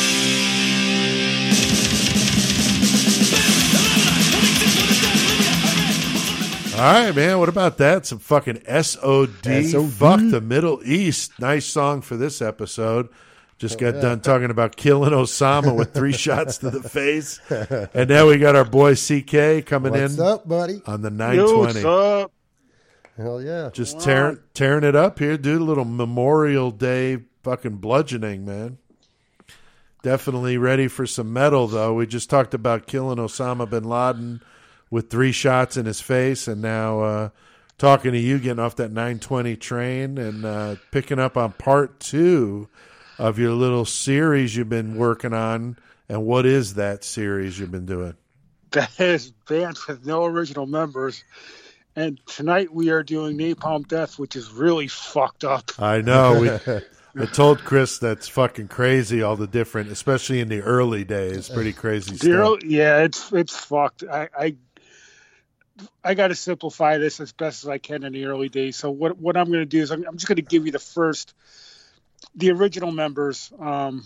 All right, man. What about that? Some fucking S O D. S O D. Fuck the Middle East. Nice song for this episode. Just got done talking about killing Osama with three shots to the face. And now we got our boy C K coming What's in up, buddy? on the nine Yo, twenty. what's up? Hell yeah. Just tearing, tearing it up here, dude. A little Memorial Day fucking bludgeoning, man. Definitely ready for some metal, though. We just talked about killing Osama bin Laden with three shots in his face, and now uh, talking to you, getting off that nine twenty train and uh, picking up on part two of your little series you've been working on. And what is that series you've been doing? That is bands with no original members. And tonight we are doing Napalm Death, which is really fucked up. I know. We, I told Chris that's fucking crazy. All the different, especially in the early days, pretty crazy The stuff. early- yeah, it's it's fucked. I I, I got to simplify this as best as I can in the early days. So what what I'm going to do is I'm, I'm just going to give you the first, the original members. Um,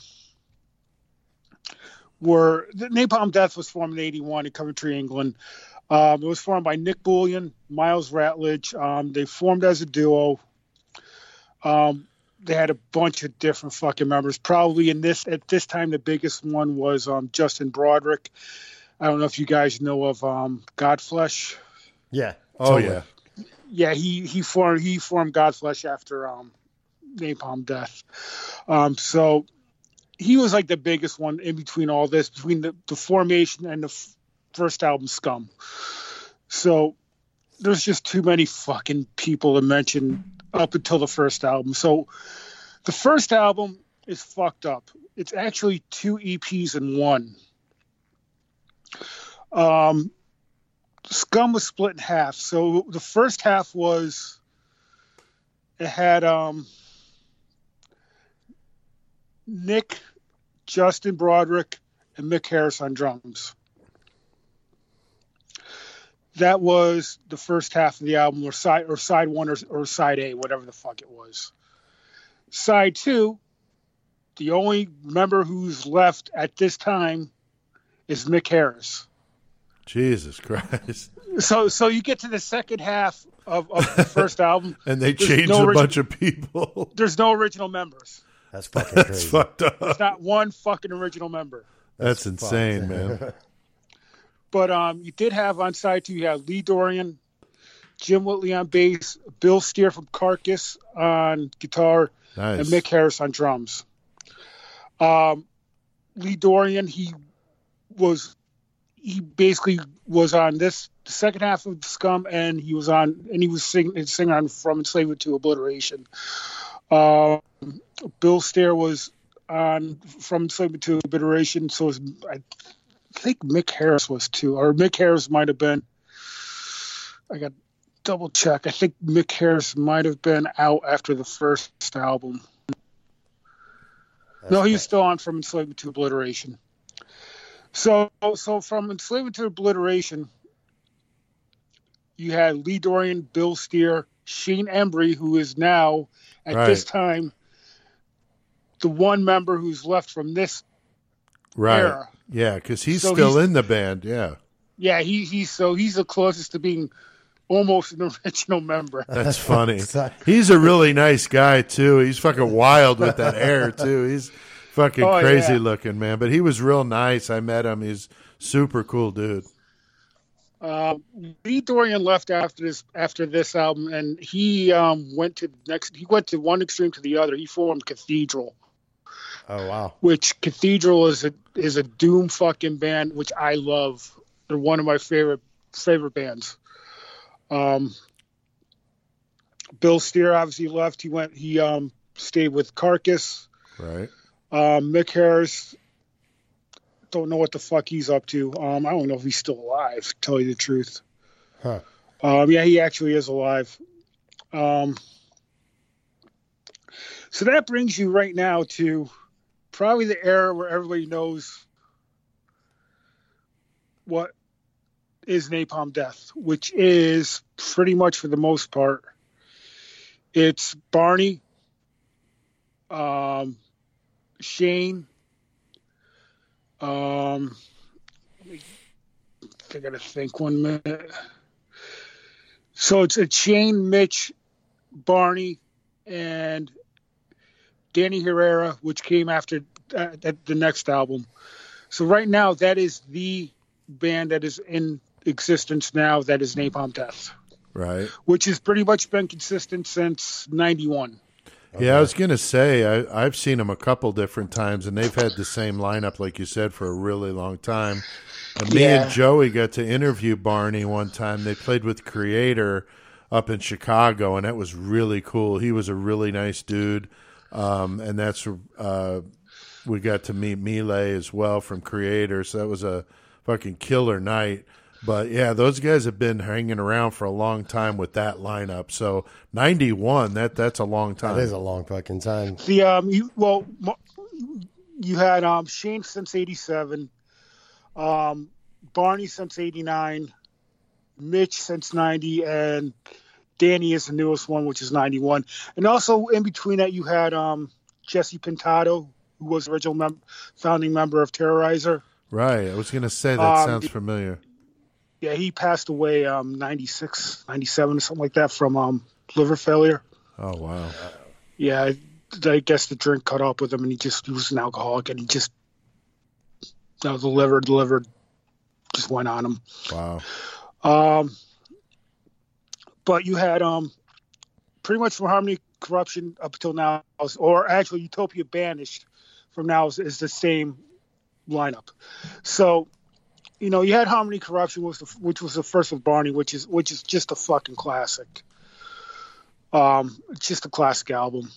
were the Napalm Death was formed in eighty-one in Coventry, England. Um, it was formed by Nick Bullion, Miles Ratledge. Um, they formed as a duo. Um, they had a bunch of different fucking members. Probably in this at this time, the biggest one was um, Justin Broderick. I don't know if you guys know of um, Godflesh. Yeah. Oh totally. yeah. Yeah, he he formed he formed Godflesh after um, Napalm Death. Um, so he was like the biggest one in between all this, between the, the formation and the f- first album, Scum. So there's just too many fucking people to mention up until the first album. So the first album is fucked up. It's actually two E Ps in one. Um, Scum was split in half. So the first half was, it had um, Nick, Justin Broderick, and Mick Harris on drums. That was the first half of the album, or side or side one or, or side A, whatever the fuck it was. Side two, the only member who's left at this time is Mick Harris. Jesus Christ. So so you get to the second half of, of the first album, And they There's changed no a origi- bunch of people. there's no original members. That's fucking That's crazy. fucked up. There's not one fucking original member. That's, That's insane, fucked. man. But um, you did have on side two, you had Lee Dorian, Jim Whitley on bass, Bill Steer from Carcass on guitar, Nice. and Mick Harris on drums. Um, Lee Dorian, he was, he basically was on this the second half of Scum, and he was on, and he was singing, singer on From Enslavement to Obliteration. Um, Bill Steer was on From Enslavement to Obliteration, so it was, I think Mick Harris was too, or Mick Harris might have been. I got double check. I think Mick Harris might have been out after the first album. That's no, he was fucked. still on From Enslavement to Obliteration. So, so from Enslavement to Obliteration, you had Lee Dorian, Bill Steer, Shane Embry, who is now at Right. this time the one member who's left from this Right. era. Yeah, because he's So still he's- in the band. Yeah. Yeah, he he's so he's the closest to being almost an original member. That's funny. Exactly. He's a really nice guy, too. He's fucking wild with that hair, too. He's fucking Oh, crazy yeah. looking, man. But he was real nice. I met him. He's super cool dude. Uh, Lee Dorian left after this after this album, and he um, went to the next. He went to one extreme to the other. He formed Cathedral, Oh wow. which Cathedral is a is a doom fucking band, which I love. They're one of my favorite favorite bands. Um, Bill Steer obviously left. He went. He um, stayed with Carcass. Right. Um, Mick Harris, don't know what the fuck he's up to. Um, I don't know if he's still alive, to tell you the truth. Huh. Um, yeah, he actually is alive. Um, so that brings you right now to probably the era where everybody knows what is Napalm Death, which is pretty much for the most part, it's Barney, um, Shane, um, I gotta think one minute. So it's a Shane, Mitch, Barney, and Danny Herrera, which came after uh, at the next album. So right now, that is the band that is in existence now. That is Napalm Death, Right. which has pretty much been consistent since ninety-one. Yeah, I was going to say, I, I've seen them a couple different times, and they've had the same lineup, like you said, for a really long time. And me Yeah. and Joey got to interview Barney one time. They played with Creator up in Chicago, and that was really cool. He was a really nice dude. Um, and that's uh, we got to meet Melee as well from Creator, so that was a fucking killer night. But yeah, those guys have been hanging around for a long time with that lineup. So ninety-one, that that's a long time. That is a long fucking time. The um, you well, mo- you had um Shane since eighty-seven, um, Barney since eighty-nine, Mitch since ninety, and Danny is the newest one, which is ninety-one. And also in between that, you had um Jesse Pintado, who was the original mem- founding member of Terrorizer. Right. I was going to say that Um, sounds familiar. Yeah, he passed away um ninety-six, ninety-seven, or something like that from um liver failure. Oh, wow. Yeah, I, I guess the drink caught up with him, and he just he was an alcoholic, and he just no, the liver, the liver just went on him. Wow. Um, but you had um pretty much from Harmony Corruption up until now, or actually Utopia Banished from now is, is the same lineup. So, you know, you had Harmony Corruption, was the, which was the first with Barney, which is which is just a fucking classic. Um, it's just a classic album,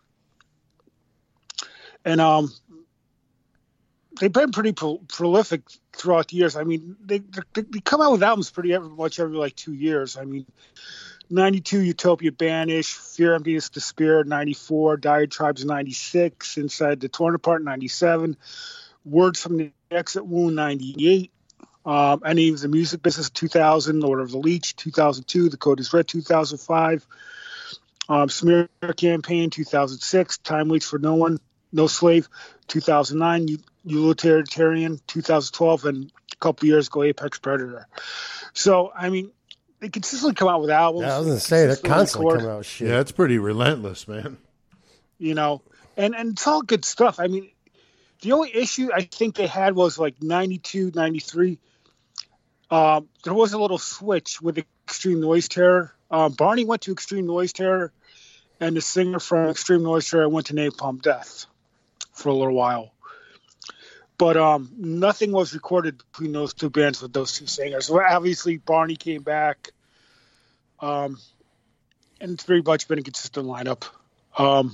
and um, they've been pretty pro- prolific throughout the years. I mean, they, they they come out with albums pretty every, much every like two years. I mean, ninety-two Utopia Banish, Fear, Emptiness, Despair, ninety-four, Diatribes, ninety-six, Inside the Torn Apart, ninety-seven, Words from the Exit Wound, ninety-eight. Um, Any of the Music Business, two thousand, Order of the Leech, two thousand two, The Code is Red, two thousand five, um, Smear Campaign, two thousand six, Time Waits for No One, No Slave, two thousand nine, U- Utilitarian, two thousand twelve, and a couple years ago, Apex Predator. So, I mean, they consistently come out with albums. Yeah, I was going to say, they're consistently constantly record, coming out with shit. Yeah, it's pretty relentless, man. You know, and, and it's all good stuff. I mean, the only issue I think they had was like ninety-two, ninety-three. Um, there was a little switch with Extreme Noise Terror. Um, Barney went to Extreme Noise Terror, and the singer from Extreme Noise Terror went to Napalm Death for a little while. But um, nothing was recorded between those two bands with those two singers. So obviously, Barney came back, um, and it's pretty much been a consistent lineup. Um,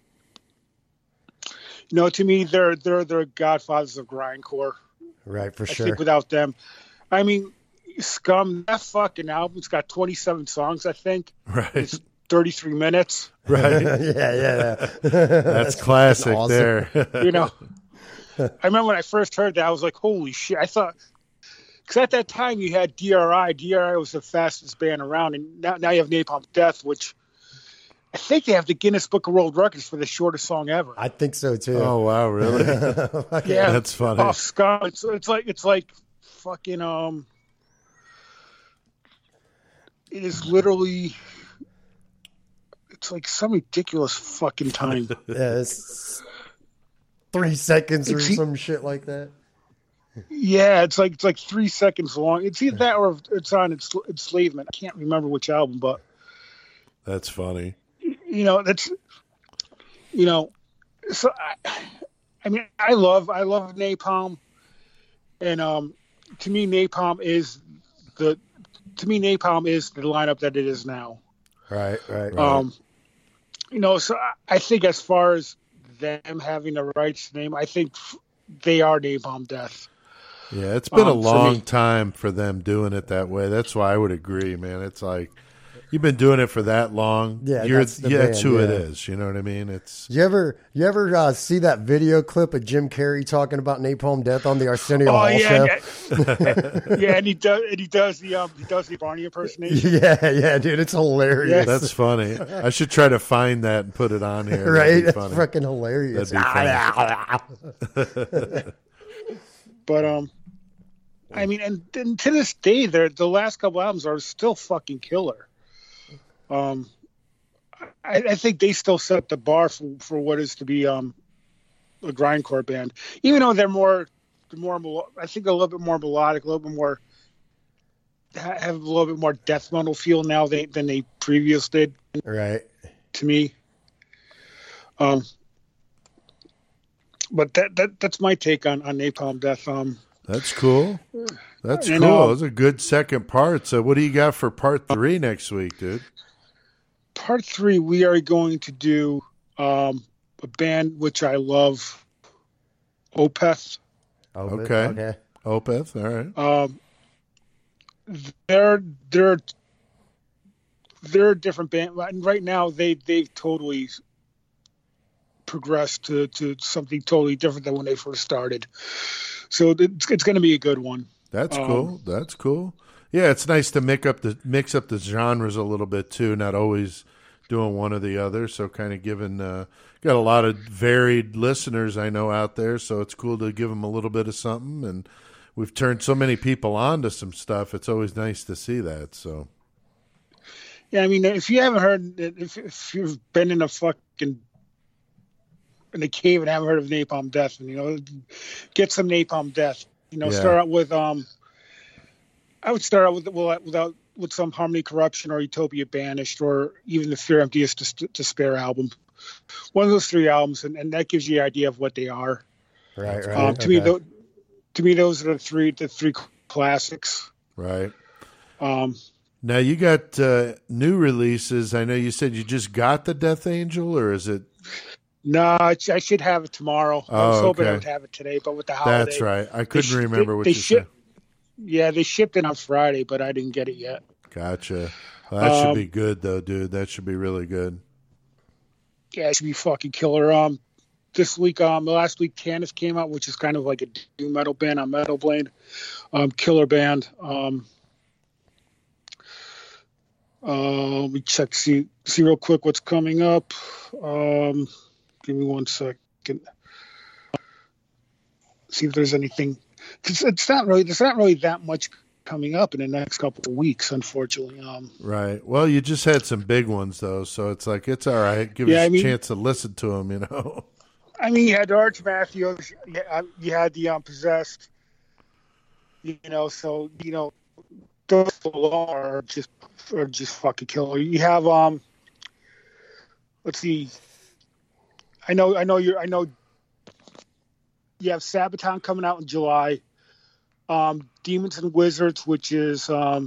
you know, to me, they're they're they're godfathers of grindcore. Right, for I sure. think without them, I mean, Scum, that fucking album's got twenty-seven songs, I think. Right. It's thirty-three minutes. Right. yeah, yeah, yeah. That's classic awesome. there. You know, I remember when I first heard that, I was like, holy shit. I thought, because at that time you had D R I. D R I was the fastest band around, and now, now you have Napalm Death, which I think they have the Guinness Book of World Records for the shortest song ever. I think so, too. Oh, wow, really? Yeah, That's funny. Off Scum. It's, it's like it's like fucking um. It is literally. It's like some ridiculous fucking time. Yeah, it's three seconds or It's- some shit like that. Yeah, it's like it's like three seconds long. It's either that or it's on its enslavement. I can't remember which album, but That's funny. you know that's you know. So I, I mean, I love I love Napalm, and um, to me, Napalm is the to me Napalm is the lineup that it is now. Right, right. Um, you know, so I, I think as far as them having the rights to name, I think they are Napalm Death. Yeah, it's been a Um, for long me- time for them doing it that way. That's why I would agree, man. It's like you've been doing it for that long. Yeah, You're, that's the yeah, that's band, who it yeah. is. You know what I mean? It's You ever you ever uh, see that video clip of Jim Carrey talking about Napalm Death on the Arsenio Oh Hall yeah, show? yeah, yeah, and he does and he does the um he does the Barney impersonation. Yeah, yeah, dude, it's hilarious. that's funny. I should try to find that and put it on here. That'd right? be It's funny. fucking hilarious. That'd be But um, I mean, and, and to this day, they're, the last couple albums are still fucking killer. Um, I, I think they still set the bar for, for what is to be um a grindcore band, even though they're more, they're more, melo- I think a little bit more melodic, a little bit more, ha- have a little bit more death metal feel now they, than they previous did Right. to me. Um, but that, that that's my take on, on Napalm Death. Um, That's cool. That's You cool. know- Those are good second part. So, what do you got for part three next week, dude? part three, we are going to do um, a band which I love, Opeth. Oh, but- Okay. Okay. Opeth. All right. Um, they're they're they're a different band. Right now, they they've totally progressed to, to something totally different than when they first started. So it's, it's going to be a good one. That's Um, cool. That's cool. Yeah, it's nice to mix up the mix up the genres a little bit too, not always doing one or the other. So kind of giving uh, got a lot of varied listeners I know out there. So it's cool to give them a little bit of something. And we've turned so many people on to some stuff. It's always nice to see that. So Yeah, I mean, if you haven't heard, if, if you've been in a fucking in a cave and haven't heard of Napalm Death, and you know, get some Napalm Death. You know, Yeah. start out with um, I would start out with well, without with some Harmony Corruption or Utopia Banished or even the Fear Emptiest Des- Despair album. One of those three albums, and, and that gives you an idea of what they are. Right, right. Um, to me, okay. tho- to me, those are the three the three classics. right. Um, Now you got uh, new releases. I know you said you just got the Death Angel, or is it? no, I I should have it tomorrow. I was Oh, hoping I okay. would have it today, but with the holiday, That's right. I they couldn't sh- remember they- what they you ship- said. Yeah, they shipped it on Friday, but I didn't get it yet. Gotcha. Well, that should Um, be good, though, dude. That should be really good. Yeah, it should be fucking killer. Um, this week, um, last week, Canis came out, which is kind of like a doom metal band on Metal Blade, um, killer band. Um, uh, let me check, see, see real quick what's coming up. Um, give me one second. See if there's anything. It's, it's not really. There's not really that much coming up in the next couple of weeks, unfortunately. Um, Right. Well, you just had some big ones, though, so it's like it's all right. Give Yeah, us I a mean- chance to listen to them, you know. I mean, you had Arch Matthews, you had, you had the um, Possessed, you know. So you know, those alone are just are just fucking killer. You have um, let's see. I know, I know you're, I know. You have Sabaton coming out in July. Um, Demons and Wizards, which is um,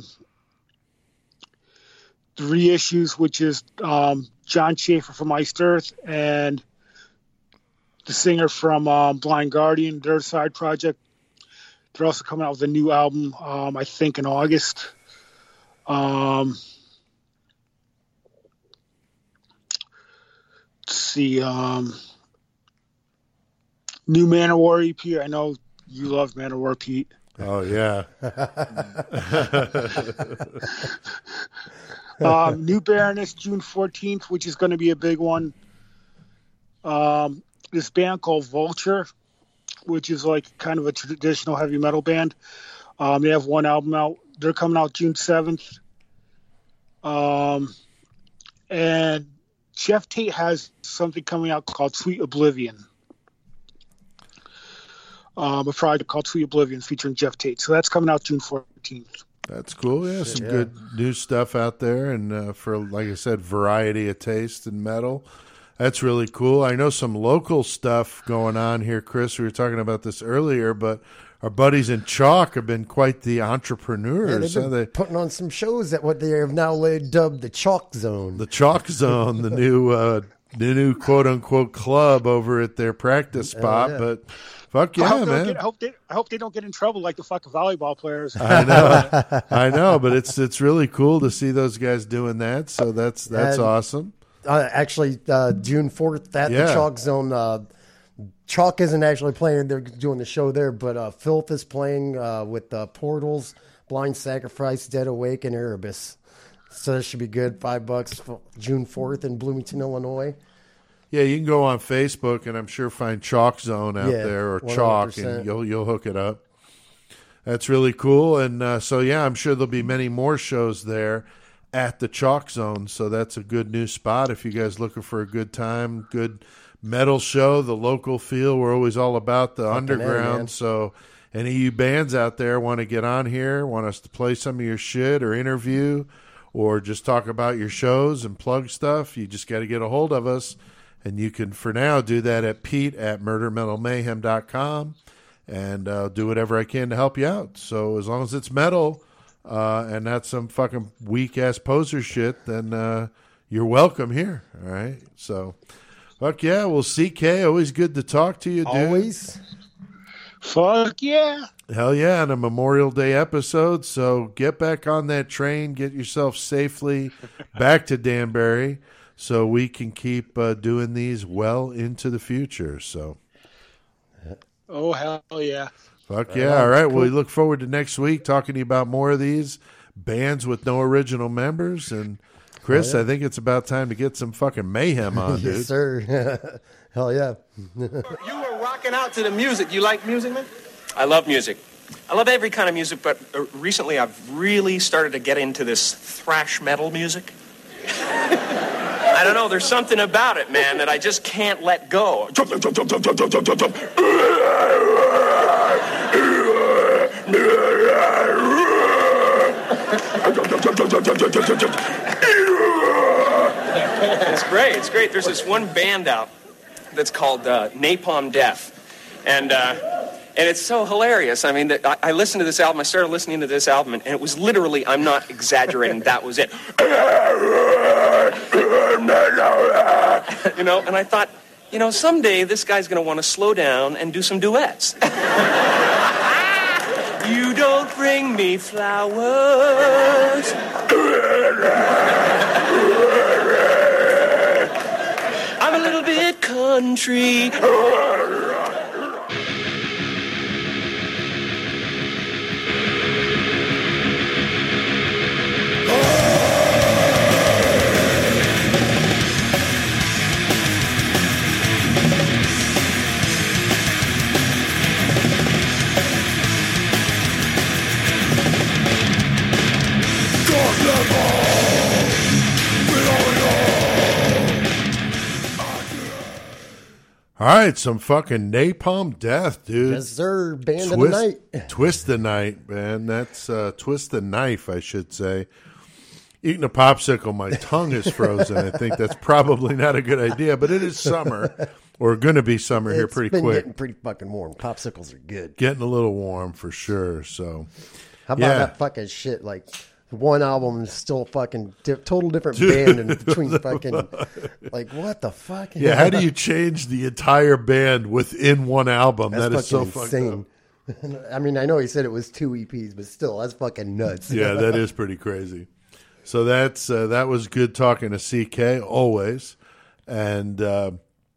the reissues, which is um, John Schaefer from Iced Earth and the singer from um, Blind Guardian, their side project. They're also coming out with a new album, um, I think, in August. Um, let's see. Um, new Manowar E P. I know you love Manowar, Pete. Oh, yeah. Um, new Baroness, June fourteenth, which is going to be a big one. Um, this band called Vulture, which is like kind of a traditional heavy metal band. Um, they have one album out. They're coming out June seventh. Um, and Jeff Tate has something coming out called Sweet Oblivion. Um, a project called Sweet Oblivion featuring Jeff Tate. So that's coming out June fourteenth. That's cool. Yeah, some yeah. good new stuff out there. And uh, for, like I said, variety of taste in metal. That's really cool. I know some local stuff going on here, Chris. We were talking about this earlier, but our buddies in Chalk have been quite the Yeah, entrepreneurs. they've huh? been They, putting on some shows at what they have now laid dubbed the Chalk Zone. the Chalk Zone, the new uh, the new quote unquote club over at their practice spot. yeah. But fuck I yeah, hope, they don't man. get, I, hope they, I hope they don't get in trouble like the fucking volleyball players. I know, I know, but it's it's really cool to see those guys doing that. So that's that's And- awesome. Uh, actually, uh, June fourth at Yeah. the Chalk Zone. Uh, Chalk isn't actually playing; they're doing the show there. But uh, Filth is playing uh, with uh, Portals, Blind Sacrifice, Dead Awake, and Erebus. So that should be good. Five bucks for June fourth in Bloomington, Illinois. Yeah, you can go on Facebook and I'm sure find Chalk Zone out Yeah, there or one hundred Chalk, percent. and you'll you'll hook it up. That's really cool, and uh, so yeah, I'm sure there'll be many more shows there at the Chalk Zone. So that's a good new spot if you guys looking for a good time, good metal show, the local feel. We're always all about the Fucking A, underground. man. So any of you bands out there want to get on here, want us to play some of your shit or interview, or just talk about your shows and plug stuff, you just got to get a hold of us. And you can, for now, do that at Pete at murder metal mayhem dot com, and uh, do whatever I can to help you out. So as long as it's metal uh, and not some fucking weak-ass poser shit, then uh, you're welcome here, all right? So, fuck yeah. Well, C K, always good to talk to you, dude. Always. Fuck yeah. Hell yeah, on a Memorial Day episode. So get back on that train, get yourself safely back to Danbury so we can keep uh, doing these well into the future. So, Oh, hell yeah. fuck yeah. All right. Well, we look forward to next week talking to you about more of these bands with no original members. And Chris, I think it's about time to get some fucking mayhem on, dude. Yes, sir. Hell yeah. You were rocking out to the music. You like music, man? I love music. I love every kind of music, but uh, recently I've really started to get into this thrash metal music. I don't know, there's something about it, man, that I just can't let go. Jump, jump, jump, jump, jump, jump, jump, jump, jump. It's great, it's great. There's this one band out that's called uh, Napalm Death. And uh, and it's so hilarious. I mean, that I, I listened to this album, I started listening to this album, and, and it was literally, I'm not exaggerating, that was it. You know, and I thought, you know, someday this guy's going to want to slow down and do some duets. You don't bring me flowers. I'm a little bit country. All right, some fucking Napalm Death, dude. Yes, sir. Band Twist, of the night. Twist the night, man. That's uh, twist the knife, I should say. Eating a popsicle, my tongue is frozen. I think that's probably not a good idea, but it is summer, or going to be summer here It's pretty been quick. getting pretty fucking warm. Popsicles are good. Getting a little warm for sure. So, How about Yeah. that fucking shit? Like, one album is still fucking di- total different band in between fucking, like, what the fuck? yeah, how do you change the entire band within one album? That's That is so fucking fucking insane. I mean, I know he said it was two E Ps, but still, that's fucking nuts. Yeah, that is pretty crazy. So that's uh, that was good talking to C K always, and uh,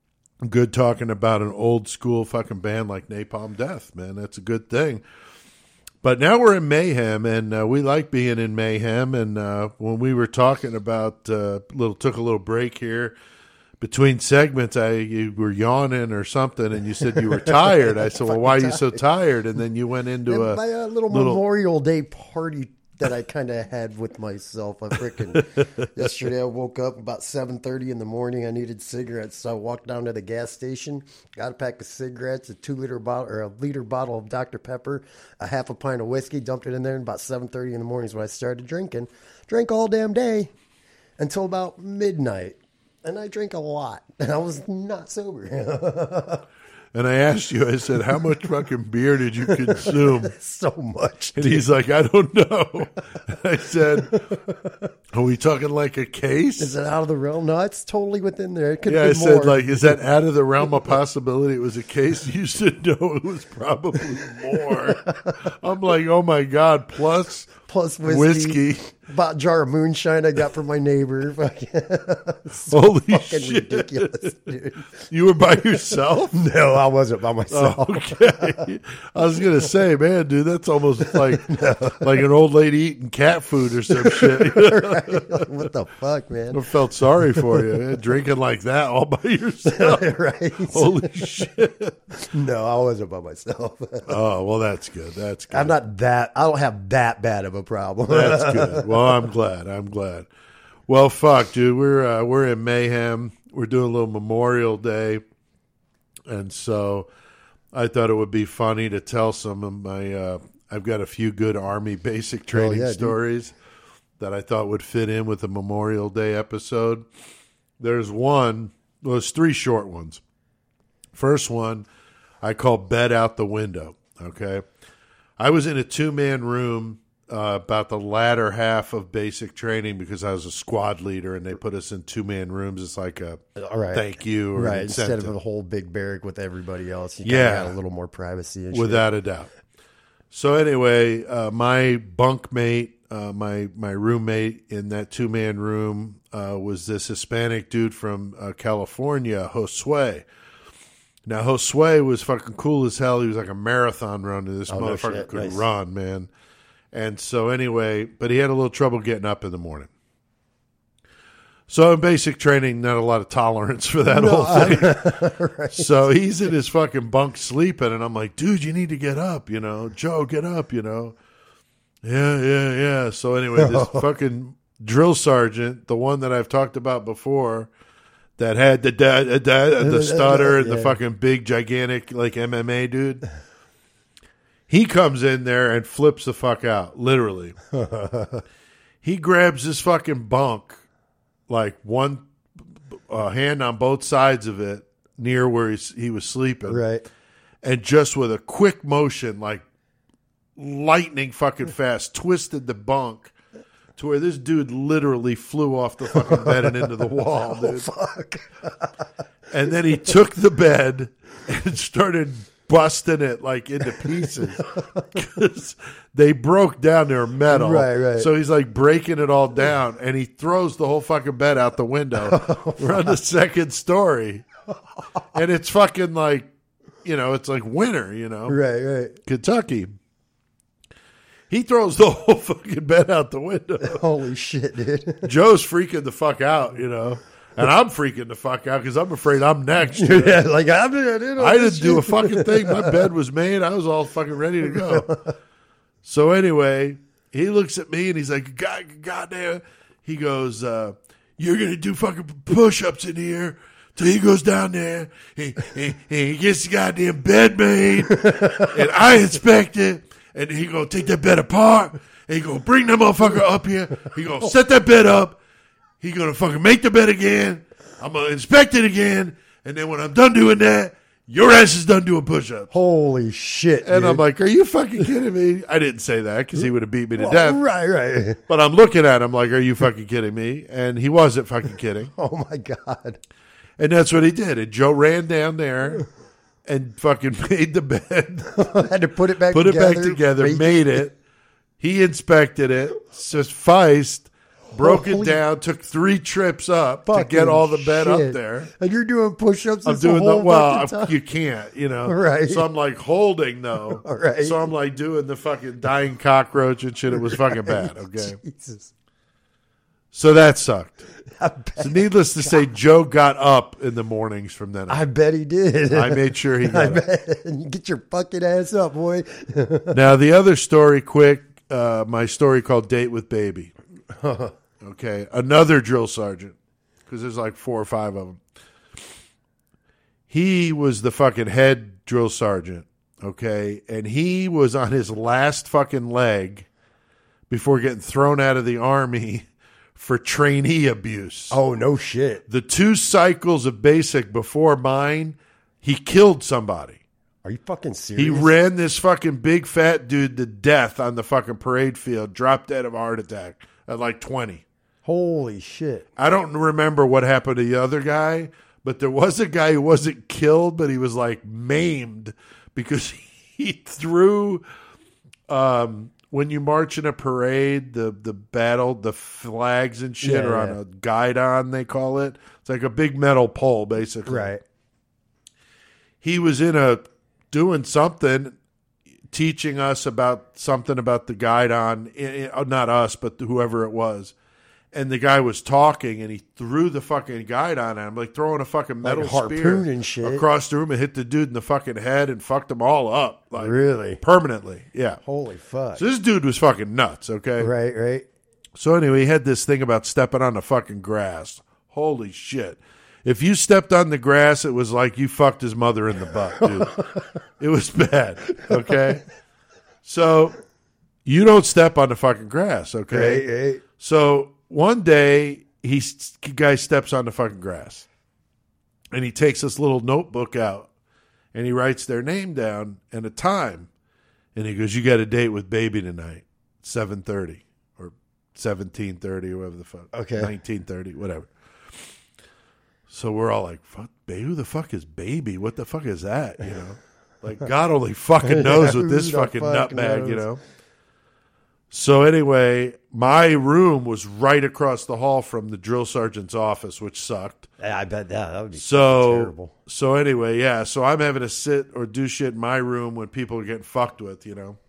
good talking about an old school fucking band like Napalm Death. Man, that's a good thing. But now we're in Mayhem, and uh, we like being in Mayhem. And uh, when we were talking about uh, little took a little break here between segments, I you were yawning or something, and you said you were tired. I said, "Well, why are you so tired?" And then you went into a, my uh, little, little Memorial Day party that I kind of had with myself. I freaking yesterday I woke up about seven thirty in the morning. I needed cigarettes, so I walked down to the gas station, got a pack of cigarettes, a two liter bottle or a liter bottle of Doctor Pepper, a half a pint of whiskey, dumped it in there. And about seven thirty in the morning is when I started drinking. Drank all damn day until about midnight, and I drank a lot, and I was not sober. And I asked you, I said, how much fucking beer did you consume? So much. And he's like, I don't know. And I said, are we talking like a case? Is it out of the realm? No, it's totally within there. It could Yeah, be I said, more. like, is that out of the realm of possibility? It was a case. You said, no, it was probably more. I'm like, oh my God, plus Plus whiskey. whiskey. Bought a jar of moonshine I got from my neighbor. Holy Fucking shit. ridiculous, dude. You were by yourself? No, I wasn't by myself. Okay. I was going to say, man, dude, that's almost like like an old lady eating cat food or some shit. Right? Like, what the fuck, man? I felt sorry for you, man, drinking like that all by yourself. Right? Holy shit. No, I wasn't by myself. Oh, well, that's good. That's good. I'm not that. I don't have that bad of a problem. That's good. Well, I'm glad. I'm glad. Well, fuck, dude. We're uh, we're in Mayhem. We're doing a little Memorial Day, and so I thought it would be funny to tell some of my. Uh, I've got a few good Army basic training yeah, dude. stories that I thought would fit in with the Memorial Day episode. There's one. Well, there's three short ones. First one, I call bed out the window. Okay, I was in a two man room uh, about the latter half of basic training because I was a squad leader and they put us in two man rooms. It's like a All right. thank you, or right? an Instead incentive. of a whole big barrack with everybody else, you Yeah. yeah, got a little more privacy. And Without a doubt. So anyway, uh, my bunkmate, uh, my my roommate in that two man room uh, was this Hispanic dude from uh, California, Josue. Now Josue was fucking cool as hell. He was like a marathon runner. This Oh, no motherfucker shit. could Nice. run, man. And so anyway, but he had a little trouble getting up in the morning. So in basic training, not a lot of tolerance for that whole thing. right. So he's in his fucking bunk sleeping, and I'm like, dude, you need to get up, you know. Joe, get up, you know. Yeah, yeah, yeah. So anyway, this fucking drill sergeant, the one that I've talked about before, that had the da, da, da, the stutter and the Yeah. fucking big, gigantic, like M M A dude, he comes in there and flips the fuck out, literally. He grabs his fucking bunk, like one uh, hand on both sides of it, near where he's, he was sleeping, Right. and just with a quick motion, like lightning fucking fast, twisted the bunk to where this dude literally flew off the fucking bed and into the wall, dude. Fuck. And then he took the bed and started busting it like into pieces because they broke down their metal. Right, right. So he's like breaking it all down, and he throws the whole fucking bed out the window. We're on the second story, and it's fucking like, you know, it's like winter, you know, Right. Right. Kentucky. He throws the whole fucking bed out the window. Holy shit, dude. Joe's freaking the fuck out, you know, and I'm freaking the fuck out because I'm afraid I'm next. you know? yeah. Like I didn't. I didn't do a fucking thing. My bed was made. I was all fucking ready to go. So anyway, he looks at me and he's like, God, goddamn. He goes, uh, you're going to do fucking push-ups in here. So he goes down there and, and, and he gets the goddamn bed made and I inspect it. And he go take that bed apart and he go bring that motherfucker up here. He go set that bed up. He gonna fucking make the bed again. I'm gonna inspect it again. And then when I'm done doing that, your ass is done doing push-ups. Holy shit. And dude. I'm like, are you fucking kidding me? I didn't say that because he would have beat me to Well, death. Right. Right. But I'm looking at him like, are you fucking kidding me? And he wasn't fucking kidding. Oh my god. And that's what he did. And Joe ran down there and fucking made the bed. Had to put it back. Put together, it back together, make made it. He inspected it, sufficed, broke Holy it down, took three trips up to fucking get all the bed shit. up there. And you're doing push-ups. I'm this doing the whole well. fucking I'm, time? you can't, you know. Right. So I'm like holding though. Right. So I'm like doing the fucking dying cockroach and shit. It was fucking bad. Okay. Jesus. So that sucked. I bet, So needless to say, Joe got up in the mornings from then on. I bet he did. I made sure he I got up. bet. You get your fucking ass up, boy. Now the other story, quick. Uh, my story called "Date with Baby." Okay, another drill sergeant because there's like four or five of them. He was the fucking head drill sergeant. Okay, and he was on his last fucking leg before getting thrown out of the army for trainee abuse. Oh, no shit. The two cycles of basic before mine, he killed somebody. Are you fucking serious? He ran this fucking big fat dude to death on the fucking parade field, dropped dead of a heart attack at like twenty. Holy shit. I don't remember what happened to the other guy, but there was a guy who wasn't killed, but he was like maimed because he threw, um, when you march in a parade, the, the battle, the flags and shit Yeah, are on yeah. a guidon, they call it. It's like a big metal pole, basically. Right. He was in a doing something, teaching us about something about the guidon, i- i- not us, but whoever it was. And the guy was talking, and he threw the fucking guidon at him, like throwing a fucking metal Like harpoon spear and shit. across the room, and hit the dude in the fucking head and fucked them all up, like Really? permanently. Yeah. Holy fuck. So this dude was fucking nuts. Okay. Right, right. So anyway, he had this thing about stepping on the fucking grass. Holy shit. If you stepped on the grass, it was like you fucked his mother in the butt, dude. It was bad, okay? So you don't step on the fucking grass, okay? Right, right. So one day, he guy steps on the fucking grass, and he takes this little notebook out, and he writes their name down and a time, and he goes, "You got a date with baby tonight. seven thirty or seventeen thirty or whatever the fuck. Okay. nineteen thirty, whatever. So we're all like, fuck, baby, who the fuck is baby? What the fuck is that? You know? Like, God only fucking knows with this Who the fucking fuck nutbag, you knows? know? So anyway, my room was right across the hall from the drill sergeant's office, which sucked. Yeah, I bet that that would be So, terrible. so anyway, yeah. So I'm having to sit or do shit in my room when people are getting fucked with, you know.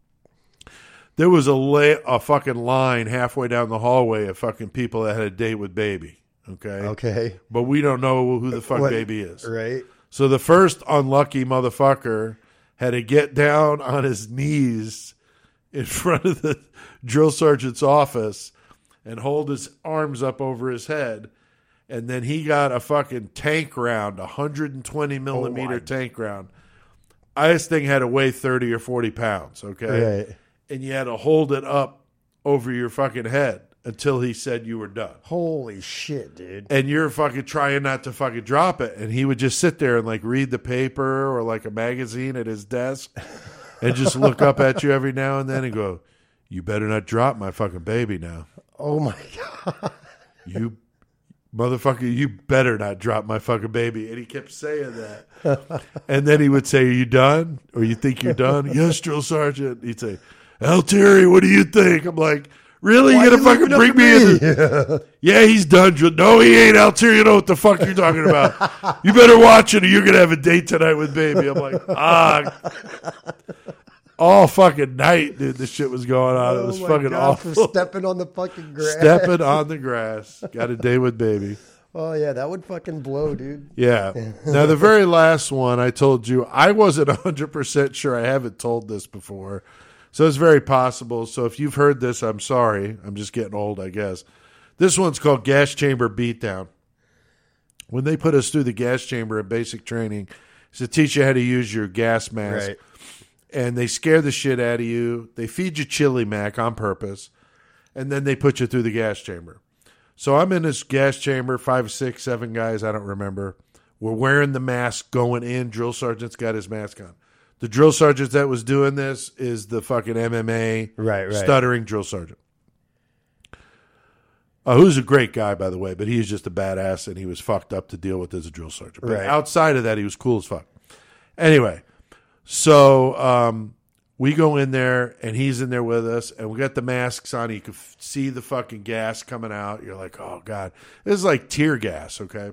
There was a la- a fucking line halfway down the hallway of fucking people that had a date with baby. Okay. Okay. But we don't know who the fuck What- baby is. Right. So the first unlucky motherfucker had to get down on his knees in front of the drill sergeant's office and hold his arms up over his head. And then he got a fucking tank round, a one hundred twenty millimeter my- tank round. I This thing had to weigh thirty or forty pounds, okay? Right. And you had to hold it up over your fucking head until he said you were done. Holy shit, dude. And you're fucking trying not to fucking drop it. And he would just sit there and like read the paper or like a magazine at his desk and just look up at you every now and then and go, you better not drop my fucking baby now. Oh my god. You motherfucker, you better not drop my fucking baby. And he kept saying that. And then he would say, are you done? Or you think you're done? Yes, drill sergeant. He'd say, Altieri, what do you think? I'm like, really? Why You you gonna fucking looking bring up me at in? Yeah, he's done. Drill- No, he ain't, Altieri. You know what the fuck you're talking about. You better watch it or you're gonna have a date tonight with baby. I'm like, ah. All fucking night, dude, this shit was going on. It was Oh my fucking God, awful. For stepping on the fucking grass. Stepping on the grass. Got a date with baby. Oh yeah, that would fucking blow, dude. Yeah. Now, the very last one I told you, I wasn't one hundred percent sure. I haven't told this before. So it's very possible. So if you've heard this, I'm sorry. I'm just getting old, I guess. This one's called Gas Chamber Beatdown. When they put us through the gas chamber in basic training, it's to teach you how to use your gas mask. Right. And they scare the shit out of you. They feed you chili mac on purpose. And then they put you through the gas chamber. So I'm in this gas chamber, five, six, seven guys, I don't remember. We're wearing the mask going in. Drill sergeant's got his mask on. The drill sergeant that was doing this is the fucking M M A Right, right. stuttering drill sergeant. Uh, who's a great guy, by the way, but he's just a badass and he was fucked up to deal with as a drill sergeant. But Right. outside of that, he was cool as fuck. Anyway, so um, we go in there and he's in there with us and we got the masks on. You can f- see the fucking gas coming out. You're like, oh, God. This is like tear gas, okay?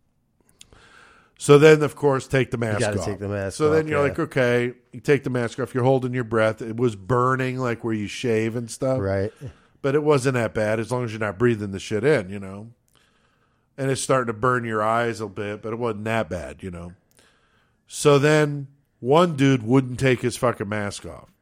So then, of course, take the mask gotta off. take the mask so then off, you're yeah. like, okay, you take the mask off. You're holding your breath. It was burning like where you shave and stuff. Right. But it wasn't that bad as long as you're not breathing the shit in, you know. And it's starting to burn your eyes a bit, but it wasn't that bad, you know. So then one dude wouldn't take his fucking mask off.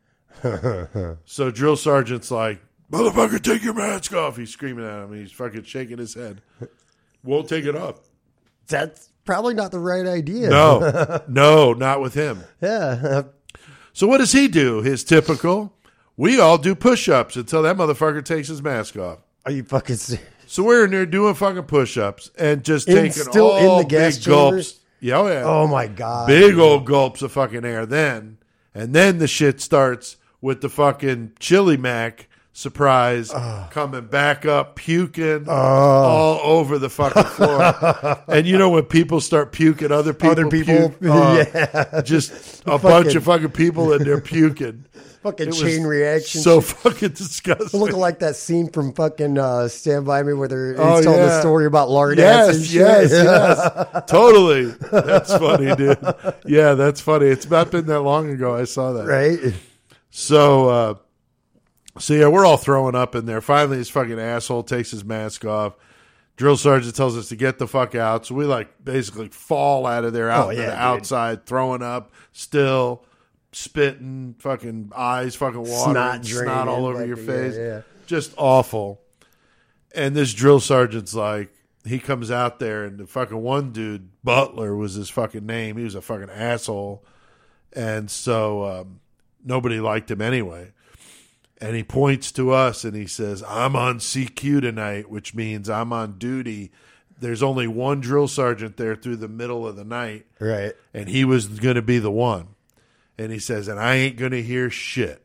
So drill sergeant's like, motherfucker, take your mask off. He's screaming at him. He's fucking shaking his head. Won't take it off. That's probably not the right idea. No, no, not with him. Yeah. So what does he do? His typical, we all do push-ups until that motherfucker takes his mask off. Are you fucking serious? So we're in there doing fucking push-ups and just In- taking still all in the gas big chamber? gulps. Yeah, oh yeah. Oh my God. Big old gulps of fucking air then. And then the shit starts with the fucking chili mac surprise coming back up, puking all over the fucking floor. And you know when people start puking, other people, Other people, puke, uh, yeah. just a bunch of fucking people and they're puking. Fucking It was chain reaction. So fucking disgusting. Looking like that scene from fucking uh, Stand By Me where they're he's Oh, telling yeah. the story about lard Yes, and shit. yes, yes. Totally. That's funny, dude. Yeah, that's funny. It's not been that long ago I saw that. Right? So, uh, so yeah, we're all throwing up in there. Finally, this fucking asshole takes his mask off. Drill sergeant tells us to get the fuck out. So we like basically fall out of there, out Oh, to yeah, the dude. outside, throwing up, still spitting, fucking eyes, fucking water, Snot snot, draining all over back your to- face. yeah, yeah. Just awful. And this drill sergeant's like, he comes out there, and the fucking one dude, Butler was his fucking name. He was a fucking asshole. And so um, nobody liked him anyway. And he points to us and he says, I'm on C Q tonight, which means I'm on duty. There's only one drill sergeant there through the middle of the night. Right. And he was going to be the one. And he says, and I ain't going to hear shit.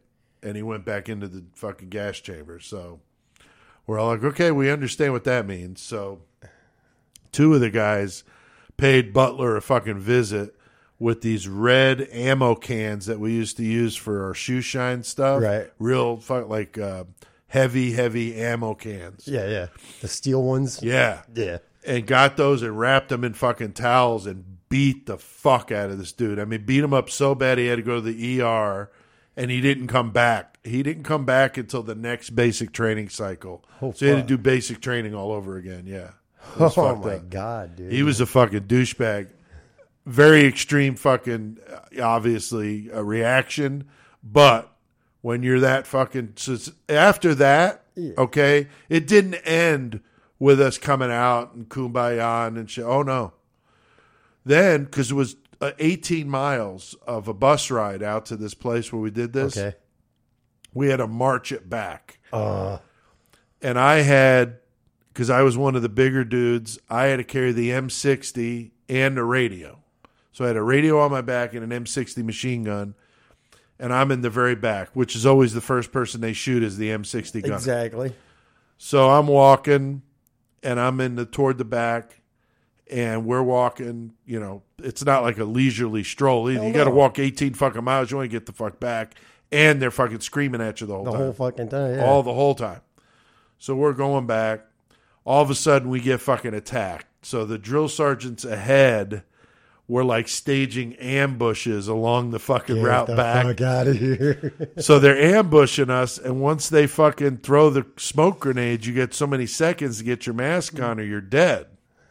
and he went back into the fucking gas chamber. So we're all like, okay, we understand what that means. So two of the guys paid Butler a fucking visit with these red ammo cans that we used to use for our shoe shine stuff. Right. Real fuck like uh, heavy, heavy ammo cans. Yeah, yeah. The steel ones. Yeah. Yeah. And got those and wrapped them in fucking towels and beat the fuck out of this dude. I mean, beat him up so bad he had to go to the E R, and he didn't come back. He didn't come back until the next basic training cycle. Oh, so he had to fuck. do basic training all over again. Yeah. It was Oh, fucked my up. God, dude. He was a fucking douchebag. Very extreme fucking, uh, obviously, a reaction. But when you're that fucking... So it's- after that, okay, it didn't end with us coming out and kumbaya and shit. Oh, no. Then, because it was uh, eighteen miles of a bus ride out to this place where we did this, Okay. we had to march it back. Uh, And I had, because I was one of the bigger dudes, I had to carry the M sixty and the radio. So I had a radio on my back and an M sixty machine gun, and I'm in the very back, which is always the first person they shoot is the M sixty gun. exactly. So I'm walking, and I'm in the toward the back, and we're walking. You know, it's not like a leisurely stroll either. Hell You got to no. walk eighteen fucking miles. You want to get the fuck back, and they're fucking screaming at you the whole The time, whole fucking time. Yeah. all the whole time. So we're going back. All of a sudden, we get fucking attacked. So the drill sergeants ahead were like staging ambushes along the fucking Get route the back. fuck out of here. So they're ambushing us, and once they fucking throw the smoke grenades, you get so many seconds to get your mask on, or you're dead.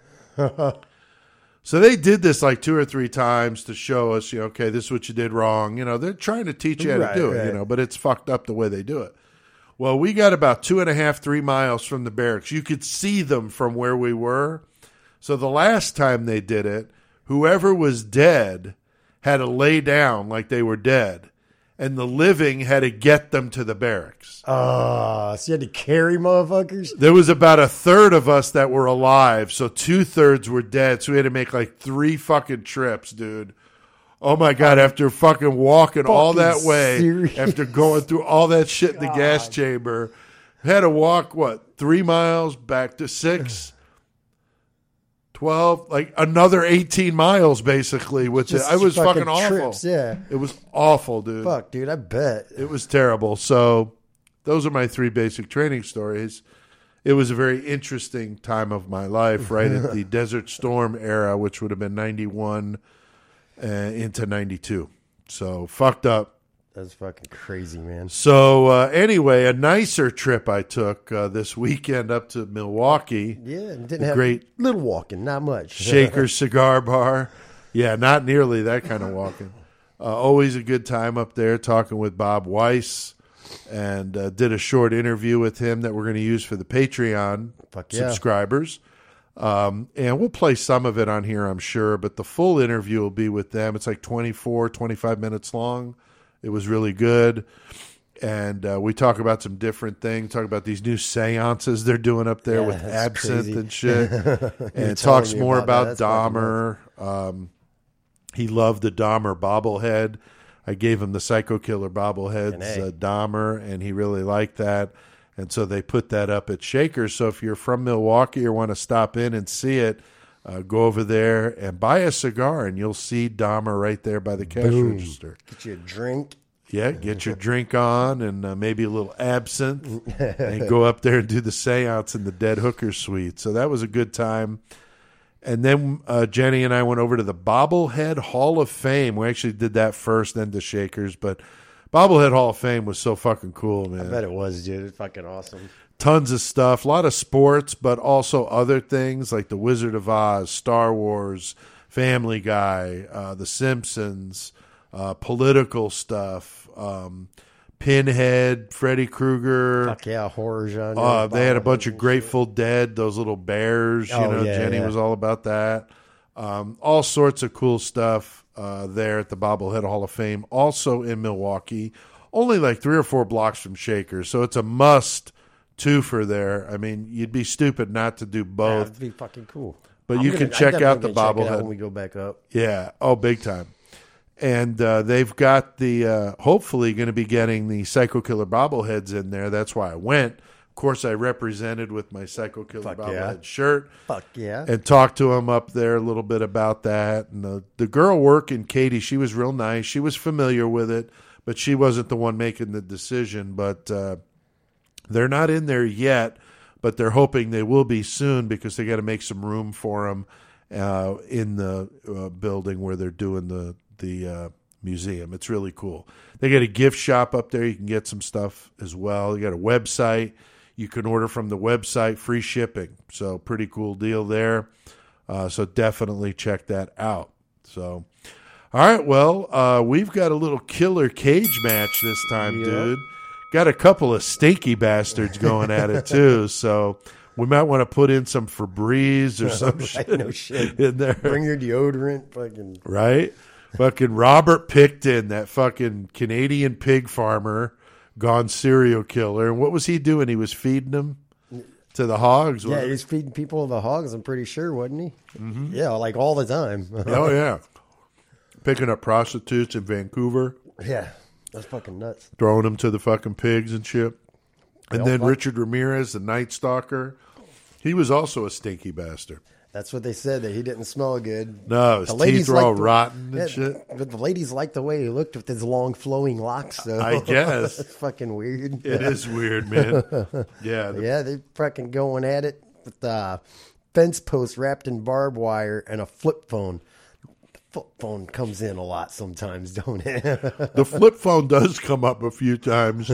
So they did this like two or three times to show us, you know, okay, this is what you did wrong. You know, they're trying to teach you how Right, to do it, right. you know, but it's fucked up the way they do it. Well, we got about two and a half, three miles from the barracks. You could see them from where we were. So the last time they did it, whoever was dead had to lay down like they were dead, and the living had to get them to the barracks. Uh, so you had to carry motherfuckers? There was about a third of us that were alive, so two thirds were dead. So we had to make like three fucking trips, dude. Oh my God, after fucking walking all that Fucking way, serious? after going through all that shit in the gas chamber, had to walk, what, three miles back to six, twelve, like another eighteen miles basically. With it. Just I was fucking, fucking awful. trips, yeah. It was awful, dude. Fuck, dude, I bet. It was terrible. So those are my three basic training stories. It was a very interesting time of my life, right at the Desert Storm era, which would have been ninety-one uh, into ninety-two. So fucked up. That's fucking crazy, man. So uh, anyway, a nicer trip I took uh, this weekend up to Milwaukee. Yeah, and didn't have Great little walking, not much. Shaker Cigar Bar. Yeah, not nearly that kind of walking. Uh, always a good time up there talking with Bob Weiss, and uh, did a short interview with him that we're going to use for the Patreon Fuck yeah. subscribers. Um, and we'll play some of it on here, I'm sure, but the full interview will be with them. It's like twenty-four, twenty-five minutes long. It was really good. And uh, we talk about some different things, talk about these new seances they're doing up there Yeah, with that's absinthe crazy. and shit. And it telling talks me more about about, that. That's fucking Dahmer. Um, he loved the Dahmer bobblehead. I gave him the Psycho Killer bobbleheads, And hey. uh, Dahmer, and he really liked that. And so they put that up at Shaker's. So if you're from Milwaukee or want to stop in and see it, uh, go over there and buy a cigar, and you'll see Dahmer right there by the cash Boom. register. Get you a drink. Yeah, get your drink on and uh, maybe a little absinthe, and go up there and do the seance in the Dead Hooker Suite. So that was a good time. And then uh, Jenny and I went over to the Bobblehead Hall of Fame. We actually did that first, then to Shakers. But Bobblehead Hall of Fame was so fucking cool, man. I bet it was, dude. It's fucking awesome. Tons of stuff, a lot of sports, but also other things like The Wizard of Oz, Star Wars, Family Guy, uh, The Simpsons, uh, political stuff, um, Pinhead, Freddy Krueger. Fuck yeah, horror genre. Uh, they had a bunch of Bobblehead Grateful Dead, those little bears. You Oh, know, yeah, Jenny yeah. was all about that. Um, all sorts of cool stuff uh, there at the Bobblehead Hall of Fame. Also in Milwaukee, only like three or four blocks from Shakers, so it's a must twofer there. I mean, you'd be stupid not to do Yeah, both. that'd be fucking cool. But I'm you gonna- can I'm check out definitely the gonna check it bobblehead. when we go back up. Yeah. Oh, big time. And uh, they've got the, uh, hopefully going to be getting the Psycho Killer bobbleheads in there. That's why I went. Of course, I represented with my Psycho Killer Fuck bobblehead yeah. shirt. Fuck yeah. And talked to him up there a little bit about that. And the, the girl working, Katie, she was real nice. She was familiar with it, but she wasn't the one making the decision. But uh, they're not in there yet, but they're hoping they will be soon because they got to make some room for them uh, in the uh, building where they're doing the the uh, museum. It's really cool. They got a gift shop up there. You can get some stuff as well. You got a website. You can order from the website, free shipping. So pretty cool deal there. Uh, so definitely check that out. So, all right, well, uh, we've got a little killer cage match this time, Yep. dude. Got a couple of stinky bastards going at it too. So we might want to put in some Febreze or some Right, shit, no shit. in there. Bring your deodorant. Fucking. Right? Fucking Robert Picton, that fucking Canadian pig farmer, gone serial killer. And what was he doing? He was feeding them to the hogs? Yeah, wasn't he he? was feeding people the hogs, I'm pretty sure, wasn't he? Mm-hmm. Yeah, like all the time. Oh, yeah. Picking up prostitutes in Vancouver, Yeah, that's fucking nuts. throwing them to the fucking pigs and shit. And Well, then fuck. Richard Ramirez, the Night Stalker, he was also a stinky bastard. That's what they said, that he didn't smell good. No, his The ladies teeth were all liked the- rotten and Yeah, shit. But the ladies liked the way he looked with his long flowing locks, though. I guess. It's fucking weird. It is weird, man. Yeah. the- Yeah, they fucking going at it with uh, fence posts wrapped in barbed wire and a flip phone. The flip phone comes in a lot sometimes, don't it? The flip phone does come up a few times.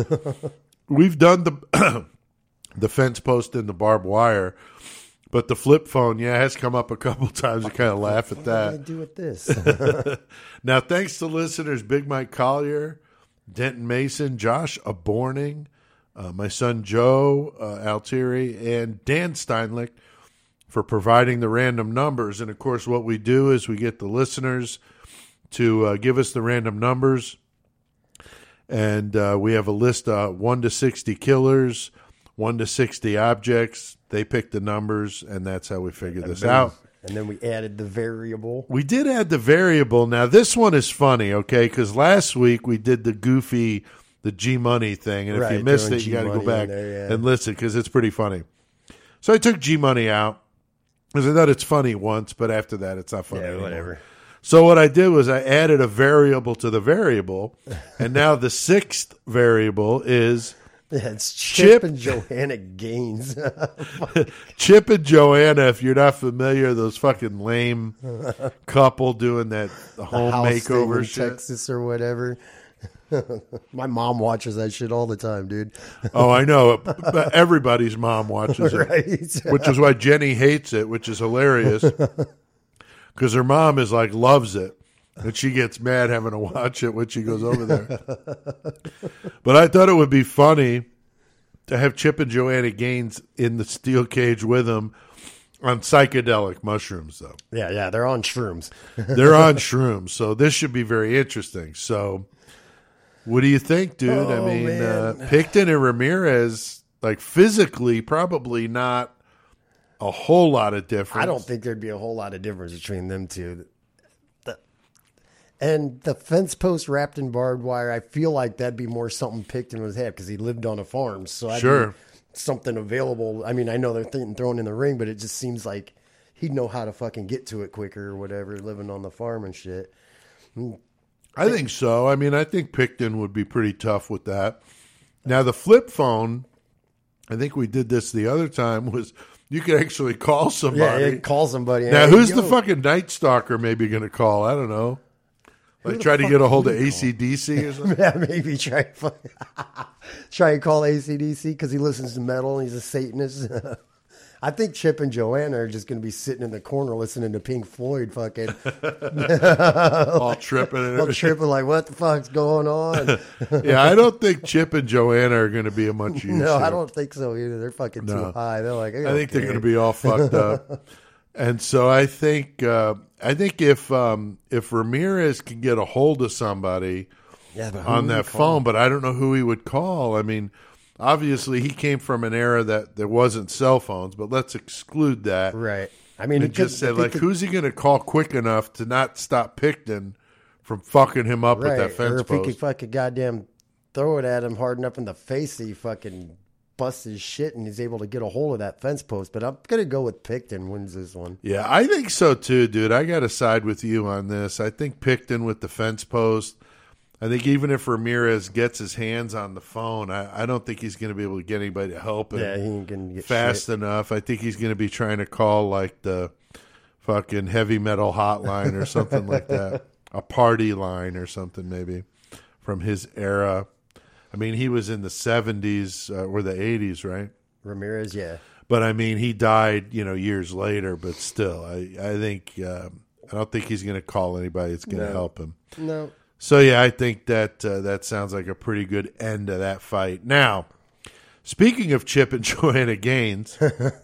We've done the the fence post and the barbed wire, but the flip phone, yeah, has come up a couple times. I kind of laugh at What am I that. gonna do with this? Now, thanks to listeners Big Mike Collier, Denton Mason, Josh Aborning, uh, my son Joe uh, Altieri, and Dan Steinlich for providing the random numbers. And, of course, what we do is we get the listeners to uh, give us the random numbers. And uh, we have a list of one to sixty killers, one to sixty objects. They pick the numbers, and that's how we figure this out. And then we added the variable. We did add the variable. Now, this one is funny, okay, because last week we did the goofy, the G-Money thing. And if you Right, missed throwing it, you got to go G-Money back in there, yeah. and listen because it's pretty funny. So I took G-Money out because I thought it's funny once, but after that, it's not funny Yeah, anymore. whatever. So what I did was I added a variable to the variable, and now the sixth variable is Yeah, it's Chip. Chip, and Joanna Gaines. Chip and Joanna. If you're not familiar, those fucking lame couple doing that home House thing makeover in shit. Texas or whatever. My mom watches that shit all the time, dude. Oh, I know. But everybody's mom watches it, Right? which is why Jenny hates it, which is hilarious because her mom is like loves it. And she gets mad having to watch it when she goes over there. But I thought it would be funny to have Chip and Joanna Gaines in the steel cage with them on psychedelic mushrooms, though. Yeah, yeah, they're on shrooms. They're on shrooms, so this should be very interesting. So, what do you think, dude? I Oh, mean, uh, man. Picton and Ramirez, like physically, probably not a whole lot of difference. I don't think there'd be a whole lot of difference between them two. The- And the fence post wrapped in barbed wire, I feel like that'd be more something Picton would have because he lived on a farm. So I'd Sure. be something available. I mean, I know they're th- thrown in the ring, but it just seems like he'd know how to fucking get to it quicker or whatever, living on the farm and shit. I think so. I mean, I think Picton would be pretty tough with that. Now, the flip phone, I think we did this the other time, was you could actually call Yeah, somebody. it calls somebody. now, Hey, who's yo. the fucking Night Stalker maybe going to call? I don't know. Like the try to fuck get a hold would of he A C D C or something? Yeah, maybe try try and call A C D C because he listens to metal and he's a Satanist. I think Chip and Joanna are just going to be sitting in the corner listening to Pink Floyd, fucking All tripping and all everything. tripping like, what the fuck's going on? Yeah, I don't think Chip and Joanna are going to be a much use. No, I here. don't think so either. They're fucking No. too high. They're like, I think they're going to be all fucked up. And so I think uh, I think if um, if Ramirez can get a hold of somebody yeah, but who on would that he call? phone, but I don't know who he would call. I mean, obviously he came from an era that there wasn't cell phones, but let's exclude that. Right. I mean, And it could, just said if he like, could- who's he going to call quick enough to not stop Picton from fucking him up Right. with that fence or if he post. could fucking goddamn throw it at him hard enough in the face that he fucking busts his shit and he's able to get a hold of that fence post. But I'm going to go with Picton wins this one. Yeah, I think so too, dude. I got to side with you on this. I think Picton with the fence post. I think even if Ramirez gets his hands on the phone, I, I don't think he's going to be able to get anybody to help him Yeah, he ain't going to get fast shit. enough. I think he's going to be trying to call like the fucking heavy metal hotline or something like that. A party line or something maybe from his era. I mean, he was in the seventies uh, or the eighties, right? Ramirez, yeah. But I mean, he died, you know, years later. But still, I I think um, I don't think he's going to call anybody that's going to No. help him. No. So yeah, I think that uh, that sounds like a pretty good end to that fight. Now, speaking of Chip and Joanna Gaines,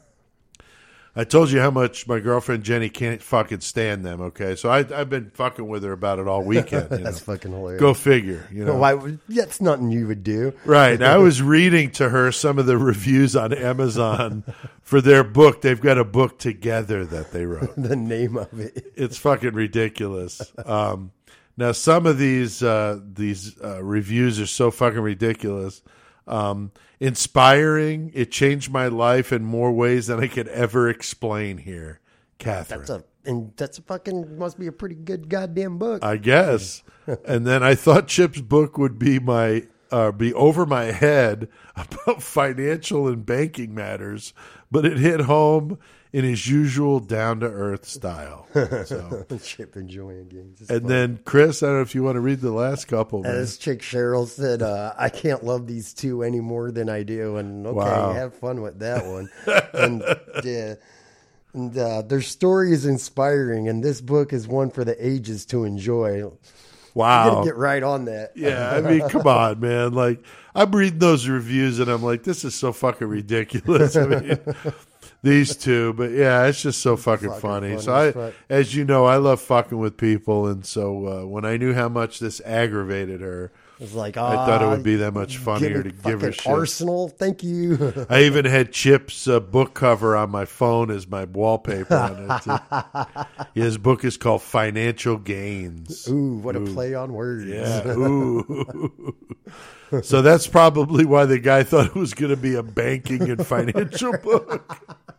I told you how much my girlfriend Jenny can't fucking stand them. Okay, so I, I've been fucking with her about it all weekend. You That's know? fucking hilarious. Go figure. You know, Why would, that's nothing you would do. right? I was reading to her some of the reviews on Amazon for their book. They've got a book together that they wrote. The name of it. It's fucking ridiculous. Um, now, some of these uh, these uh, reviews are so fucking ridiculous. Um, inspiring. It changed my life in more ways than I could ever explain here, Catherine. That's a and that's a fucking must be a pretty good goddamn book. I guess. And then I thought Chip's book would be my uh, be over my head about financial and banking matters, but it hit home in his usual down to earth style. So. Chip and Joanna Gaines. It's And funny. then Chris, I don't know if you want to read the last couple. Man. As chick Cheryl said, uh, I can't love these two any more than I do. And okay, Wow. have fun with that one. and yeah, and uh, their story is inspiring, and this book is one for the ages to enjoy. You Wow. gotta get right on that. Yeah, I mean, come on, man. Like, I'm reading those reviews and I'm like, this is so fucking ridiculous. I mean, these two, but yeah, it's just so fucking, Fucking funny. funny So, as I, fuck. as you know, I love fucking with people, and so uh, when I knew how much this aggravated her, It's like, I thought it ah, would be that much funnier to give, give her fucking shit. Arsenal, thank you. I even had Chip's uh, book cover on my phone as my wallpaper on it. too. His book is called Financial Gains. Ooh, what a play on words. Yeah. Ooh. So that's probably why the guy thought it was going to be a banking and financial book.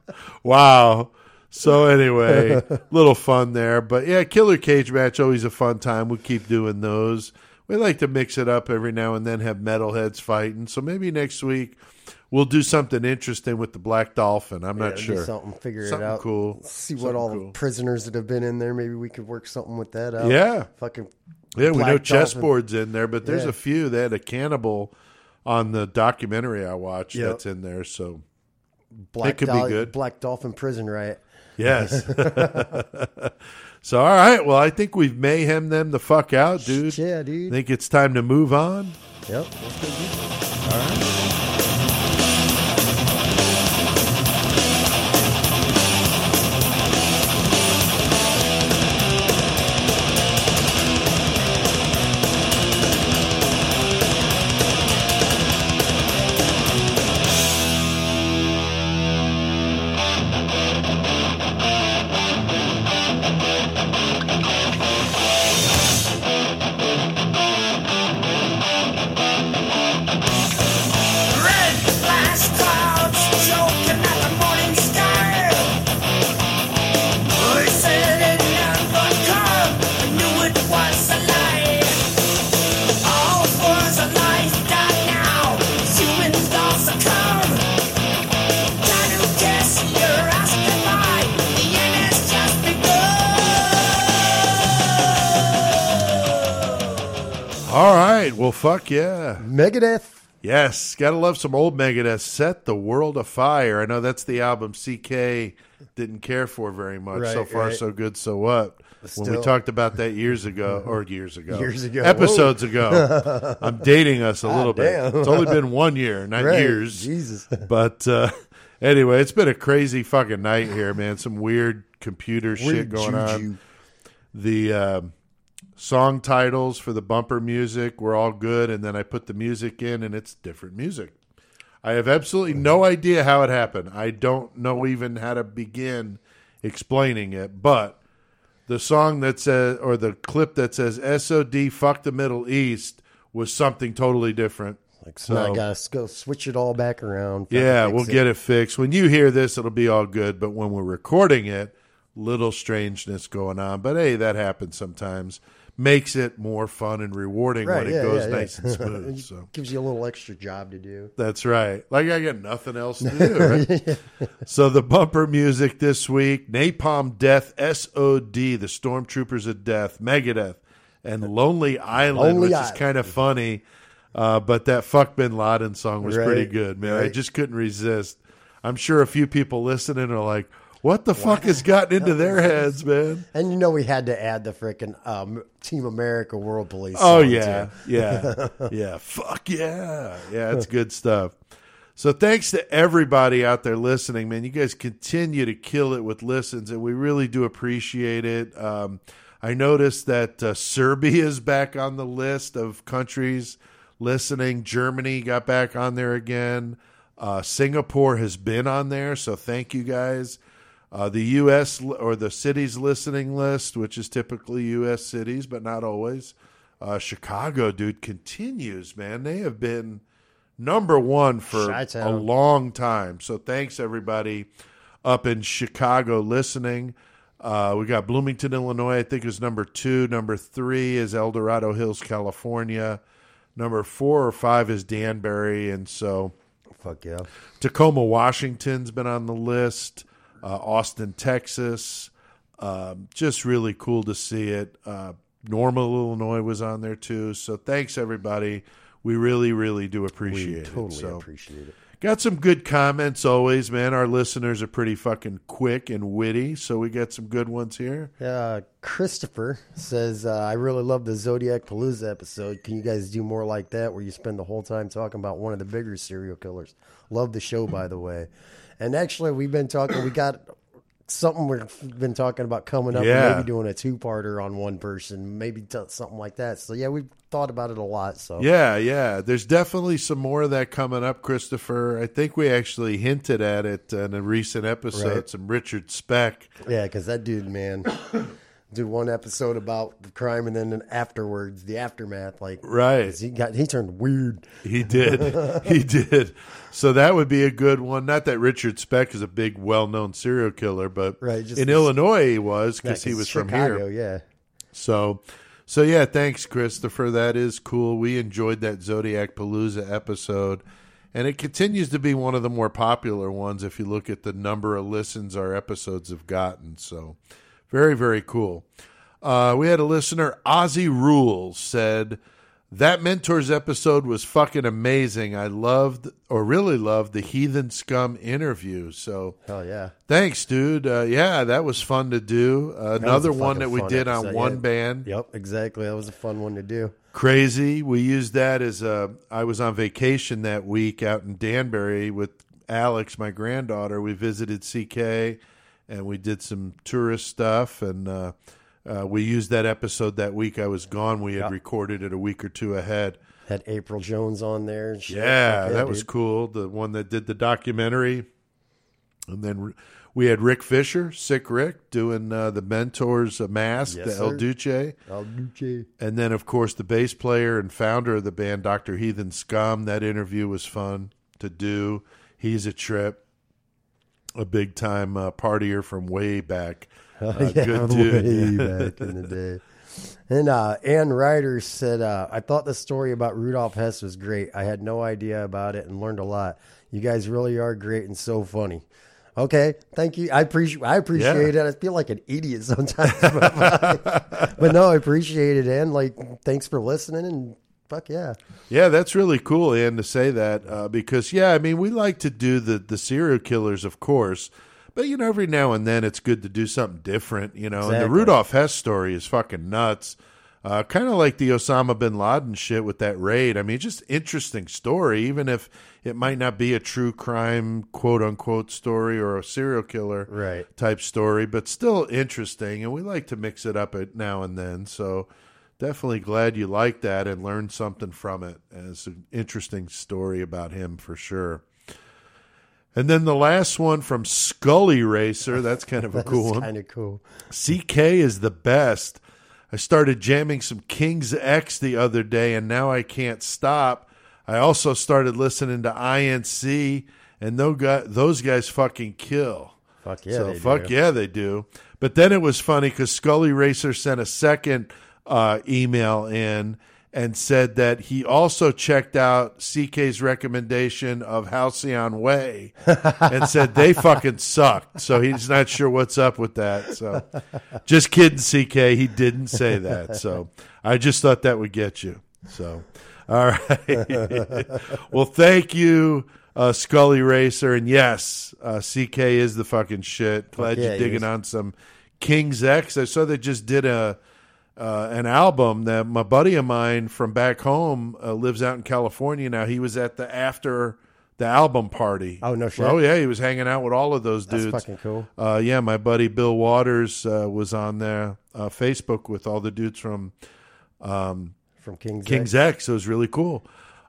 Wow. So anyway, little fun there. But yeah, Killer Cage match, always a fun time. We'll keep doing those. We like to mix it up every now and then, have metalheads fighting. So maybe next week we'll do something interesting with the Black Dolphin. I'm Yeah, not do sure. Something, figure Something it out. cool. See what Something all cool. the prisoners that have been in there. Maybe we could work something with that out. Yeah. Fucking Yeah, we Black know Dolphin. chessboard's in there, but there's Yeah. a few. They had a cannibal on the documentary I watched Yep. that's in there. So Black it could be Dol- good. Black Dolphin Prison Riot. yes. So all right, well I think we've mayhem them the fuck out, dude. Yeah, I dude. think it's time to move on. Yep. That's good. Red flash clouds choking at the morning sky. We said it never come. I knew it was a lie. All forms of life die now. Humans all succumb. Time to guess you're asking why. The end has just begun. All right, well fuck yeah. Megadeth. Yes, gotta love some old Megadeth. Set the World Afire. I know that's the album C K didn't care for very much. Right, so far, right. so good, so what? When we still- talked about that years ago, or years ago, Years ago. episodes ago. I'm dating us a little bit. damn. It's only been one year, not Right. years. Jesus. But uh, anyway, it's been a crazy fucking night here, man. Some weird computer shit Weird going on. juju. The uh, song titles for the bumper music were all good, and then I put the music in, and it's different music. I have absolutely no idea how it happened. I don't know even how to begin explaining it, but the song that says, or the clip that says S O D fuck the Middle East was something totally different. Like, so now I got to go switch it all back around. Yeah, we'll it. get it fixed. When you hear this, it'll be all good. But when we're recording it, little strangeness going on. But hey, that happens sometimes. Makes it more fun and rewarding right, when yeah, it goes yeah, nice yeah. and smooth. So gives you a little extra job to do. That's right. Like I got nothing else to do. Right? So the bumper music this week: Napalm Death, S O D, the Stormtroopers of Death, Megadeth, and Lonely Island, Lonely which Island. is kind of funny. Uh, but that Fuck Bin Laden song was right, pretty good, man. Right. I just couldn't resist. I'm sure a few people listening are like, what the fuck has gotten into their heads, man? And you know we had to add the frickin' um, Team America World Police. Oh, song, yeah. too. Yeah. Yeah. Fuck yeah. Yeah, it's good stuff. So thanks to everybody out there listening, man. You guys continue to kill it with listens, and we really do appreciate it. Um, I noticed that uh, Serbia is back on the list of countries listening. Germany got back on there again. Uh, Singapore has been on there, so thank you guys. Uh, the U S li- or the cities listening list, which is typically U S cities, but not always. Uh, Chicago, dude, continues, man. They have been number one for Chi-town. a long time. So thanks, everybody up in Chicago listening. Uh, we got Bloomington, Illinois, I think is number two. Number three is El Dorado Hills, California. Number four or five is Danbury. And so Fuck yeah. Tacoma, Washington's been on the list. Uh, Austin, Texas. Um, just really cool to see it. Uh, Normal, Illinois was on there too. So thanks, everybody. We really, really do appreciate We totally it. So, appreciate it. got some good comments always, man. Our listeners are pretty fucking quick and witty, so we got some good ones here. Uh, Christopher says, uh, I really love the Zodiac Palooza episode. Can you guys do more like that where you spend the whole time talking about one of the bigger serial killers? Love the show, by the way. And actually, we've been talking, we got something we've been talking about coming up, Yeah. maybe doing a two-parter on one person, maybe t- something like that. So, yeah, we've thought about it a lot. So Yeah, yeah. There's definitely some more of that coming up, Christopher. I think we actually hinted at it in a recent episode, Right. some Richard Speck. Yeah, because that dude, man, do one episode about the crime and then afterwards, the aftermath. Like, Right. 'cause he got he turned weird. He did. He did. So that would be a good one. Not that Richard Speck is a big, well-known serial killer, but Right, just in this- Illinois he was Yeah, because he 'cause was from Chicago, here. yeah. So, so yeah, thanks, Christopher. That is cool. We enjoyed that Zodiac Palooza episode, and it continues to be one of the more popular ones if you look at the number of listens our episodes have gotten. So, very, very cool. Uh, we had a listener, Ozzy Rules, said, that Mentors episode was fucking amazing. I loved, or really loved, the Heathen Scum interview. So, Hell yeah. thanks, dude. Uh, yeah, that was fun to do. Uh, That another was a one fucking that we fun did on episode, one yeah. band. Yep, exactly. That was a fun one to do. Crazy. We used that as a. I was on vacation that week out in Danbury with Alex, my granddaughter. We visited C K, and we did some tourist stuff, and uh, uh, we used that episode that week I was gone. We had Yep. recorded it a week or two ahead. Had April Jones on there. And shit. Yeah, Fuck that was dude. cool. The one that did the documentary. And then we had Rick Fisher, Sick Rick, doing uh, the Mentors uh, mask, Yes, the El sir. Duce. El Duce. And then, of course, the bass player and founder of the band, Doctor Heathen Scum. That interview was fun to do. He's a trip, a big-time uh, partier from way back. Uh, yeah, good dude. way back in the day. And uh, Ann Ryder said, uh, I thought the story about Rudolph Hess was great. I had no idea about it and learned a lot. You guys really are great and so funny. Okay, thank you. I appreciate I appreciate Yeah. it. I feel like an idiot sometimes. But, but no, I appreciate it. And like, thanks for listening. And fuck yeah. Yeah, that's really cool, Ann, to say that uh, because, yeah, I mean, we like to do the, the serial killers, of course, but, you know, every now and then it's good to do something different, you know, and the Exactly. Rudolph Hess story is fucking nuts. Uh, kind of like the Osama bin Laden shit with that raid. I mean, just interesting story, even if it might not be a true crime, quote unquote, story or a serial killer Right. type story, but still interesting. And we like to mix it up at now and then. So definitely glad you liked that and learned something from it. And it's an interesting story about him for sure. And then the last one from Scully Racer. That's kind of a That's cool one. kind of cool. C K is the best. I started jamming some King's X the other day, and now I can't stop. I also started listening to I N C, and those guys, those guys fucking kill. Fuck yeah, so they fuck do. yeah, they do. But then it was funny because Scully Racer sent a second uh, email in and said that he also checked out C K's recommendation of Halcyon Way and said they fucking sucked. So he's not sure what's up with that. So just kidding, C K. He didn't say that. So I just thought that would get you. So, all right. Well, thank you, uh, Scully Racer. And yes, uh, C K is the fucking shit. Glad yeah, you're he digging is. on some King's X. I saw they just did a uh, an album that my buddy of mine from back home uh, lives out in California now. He was at the after the album party. Oh, no shit. Oh yeah, he was hanging out with all of those That's dudes. fucking cool. Uh, yeah, my buddy Bill Waters uh, was on there uh, Facebook with all the dudes from From King's, King's X. X. It was really cool.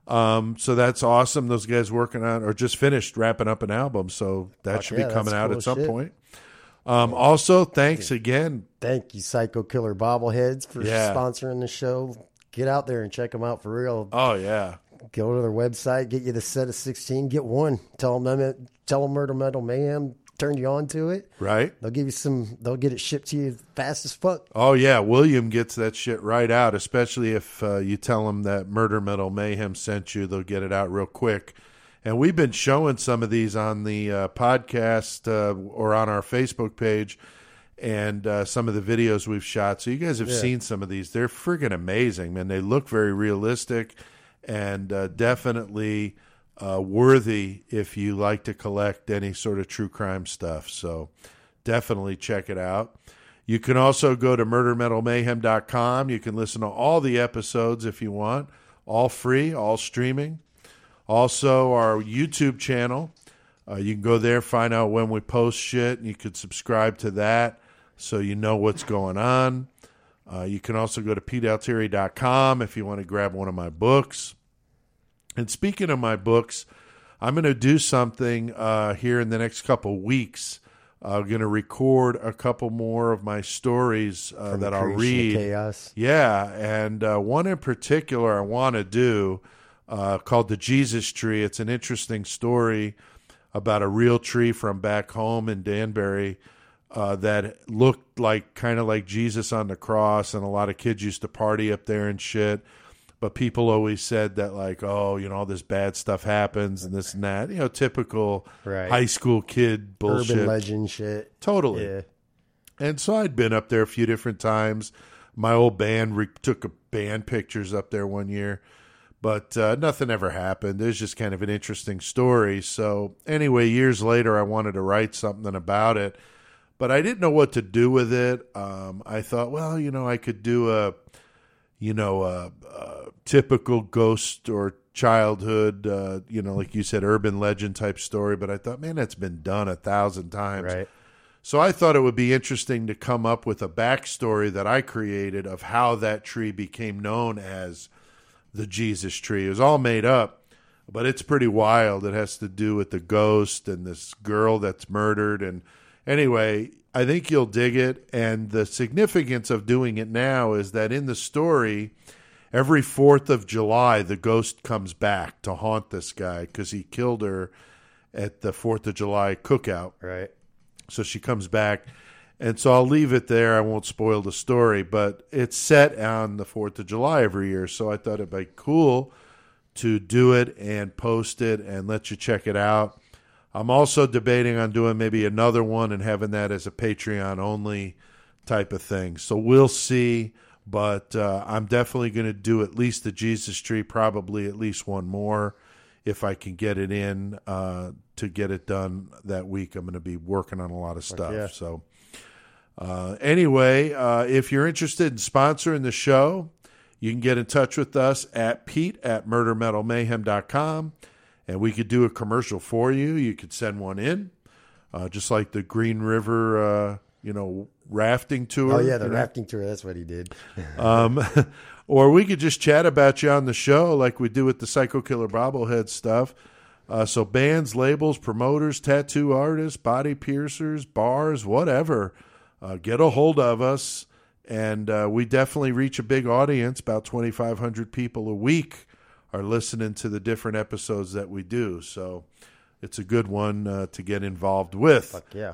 Um, so that's awesome. Those guys working on or just finished wrapping up an album. So that Fuck should yeah, be coming that's out cool at some shit. point. Um, also, thanks again. Thank you, Psycho Killer Bobbleheads, for Yeah. sponsoring the show. Get out there and check them out for real. Oh yeah. Go to their website, get you the set of sixteen, get one. Tell them, tell them Murder Metal Mayhem turned you on to it. Right. They'll give you some. They'll get it shipped to you fast as fuck. Oh yeah, William gets that shit right out. Especially if uh, you tell them that Murder Metal Mayhem sent you, they'll get it out real quick. And we've been showing some of these on the uh, podcast uh, or on our Facebook page, and uh, some of the videos we've shot. So you guys have Yeah. seen some of these. They're friggin' amazing, man. They look very realistic, and uh, definitely uh, worthy if you like to collect any sort of true crime stuff. So definitely check it out. You can also go to murder metal mayhem dot com. You can listen to all the episodes if you want, all free, all streaming. Also, our YouTube channel. Uh, you can go there, find out when we post shit, and you could subscribe to that so you know what's going on. Uh, you can also go to pete altieri dot com if you want to grab one of my books. And speaking of my books, I'm going to do something uh, here in the next couple weeks. I'm going to record a couple more of my stories uh, From that the I'll creation of read. Chaos. Yeah, and uh, one in particular I want to do uh, called The Jesus Tree. It's an interesting story about a real tree from back home in Danbury uh, that looked like kind of like Jesus on the cross, and a lot of kids used to party up there and shit. But people always said that, like, oh, you know, all this bad stuff happens and this and that. You know, typical Right. high school kid bullshit. Urban legend shit. Totally. Yeah. And so I'd been up there a few different times. My old band re- took a band pictures up there one year, but uh, nothing ever happened. It was just kind of an interesting story. So anyway, years later, I wanted to write something about it, but I didn't know what to do with it. Um, I thought, well, you know, I could do a, you know, a, a typical ghost or childhood, uh, you know, like you said, urban legend type story. But I thought, man, that's been done a thousand times. Right. So I thought it would be interesting to come up with a backstory that I created of how that tree became known as the Jesus tree. It was all made up, but it's pretty wild. It has to do with the ghost and this girl that's murdered. And anyway, I think you'll dig it. And the significance of doing it now is that in the story, every fourth of July, the ghost comes back to haunt this guy because he killed her at the fourth of July cookout. Right. So she comes back, and so I'll leave it there. I won't spoil the story, but it's set on the fourth of July every year, so I thought it'd be cool to do it and post it and let you check it out. I'm also debating on doing maybe another one and having that as a Patreon-only type of thing. So we'll see, but uh, I'm definitely going to do at least the Jesus Tree, probably at least one more if I can get it in uh, to get it done that week. I'm going to be working on a lot of stuff. yeah. So uh, anyway, uh, if you're interested in sponsoring the show, you can get in touch with us at Pete at murder metal mayhem dot com, and we could do a commercial for you. You could send one in, uh, just like the Green River, uh, you know, rafting tour. Oh yeah, the you know? rafting tour. That's what he did. Um, or we could just chat about you on the show like we do with the Psycho Killer Bobblehead stuff. Uh, so bands, labels, promoters, tattoo artists, body piercers, bars, whatever, uh, get a hold of us. And uh, we definitely reach a big audience. About twenty-five hundred people a week are listening to the different episodes that we do. So it's a good one uh, to get involved with. Fuck yeah.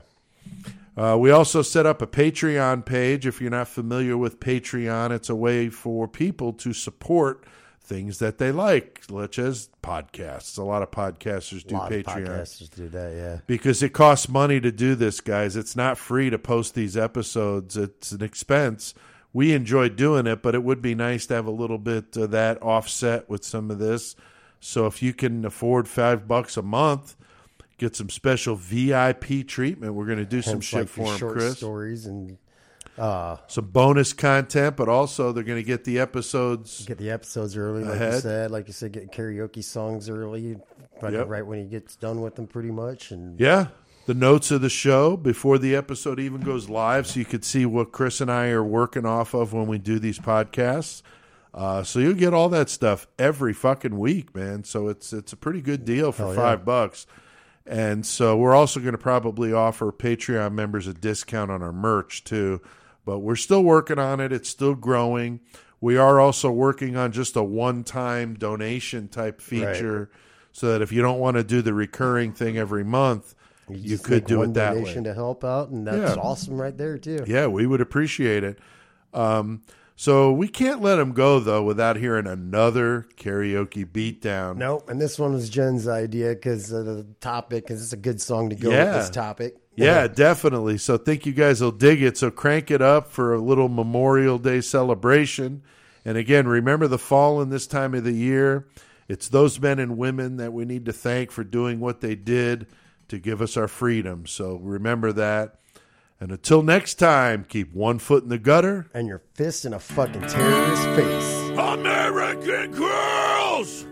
Uh, we also set up a Patreon page. If you're not familiar with Patreon, it's a way for people to support things that they like, such as podcasts. A lot of podcasters do a lot Patreon. Of podcasters do that, yeah. Because it costs money to do this, guys. It's not free to post these episodes. It's an expense. We enjoy doing it, but it would be nice to have a little bit of that offset with some of this. So if you can afford five bucks a month, get some special V I P treatment. We're going to do some Hence, shit like for your them, short Chris. stories and uh, Some bonus content, but also they're going to get the episodes. get the episodes early, like Ahead. you said. Like you said, get karaoke songs early, right, Yep. right when he gets done with them, pretty much. And Yeah, the notes of the show before the episode even goes live, so you could see what Chris and I are working off of when we do these podcasts. Uh, so you'll get all that stuff every fucking week, man. So it's it's a pretty good deal for Hell yeah. five bucks. And so we're also going to probably offer Patreon members a discount on our merch too. But we're still working on it. It's still growing. We are also working on just a one-time donation type feature, so that if you don't want to do the recurring thing every month, you, just could make do one it that donation way. to help out, and that's Yeah. awesome right there too. Yeah, we would appreciate it. Um, so we can't let them go, though, without hearing another karaoke beatdown. Nope, and this one was Jen's idea because of the topic, because it's a good song to go Yeah. with this topic. Yeah, definitely. So think you guys will dig it. So crank it up for a little Memorial Day celebration. And again, remember the fall in this time of the year. It's those men and women that we need to thank for doing what they did to give us our freedom. So remember that. And until next time, keep one foot in the gutter. And your fist in a fucking terrorist's face. American girls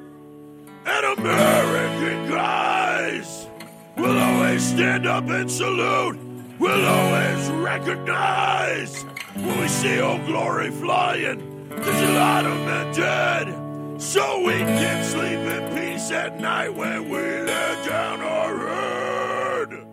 and American guys will always stand up and salute. We'll always recognize when we see Old Glory flying. There's a lot of men dead, so we can sleep in peace at night when we lay down our head.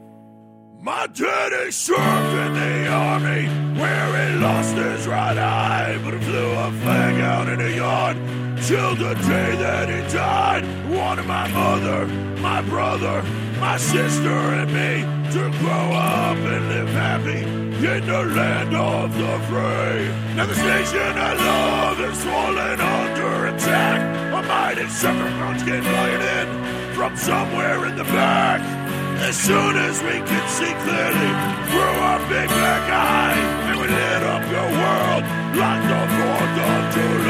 My daddy served in the army where he lost his right eye, but he flew a flag out in the yard till the day that he died. Wanted my mother, my brother, my sister and me to grow up and live happy in the land of the free. Now this nation I love is falling under attack. A mighty sucker punch came flying in from somewhere in the back. As soon as we could see clearly through our big black eye, and we lit up the world like the fourth of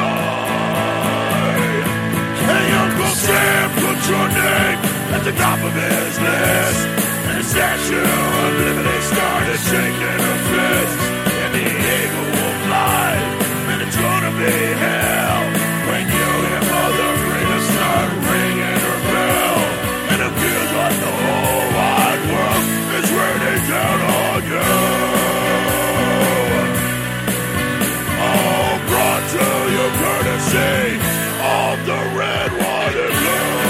July. Hey, Uncle Sam, put your name at the top of his list. And the Statue of Liberty started shaking her fist. And the eagle will fly, and it's gonna be hell when you hear Mother Freedom start ringing her bell. And it feels like the whole wide world is raining down on you. All brought to your courtesy of the red, white, and blue.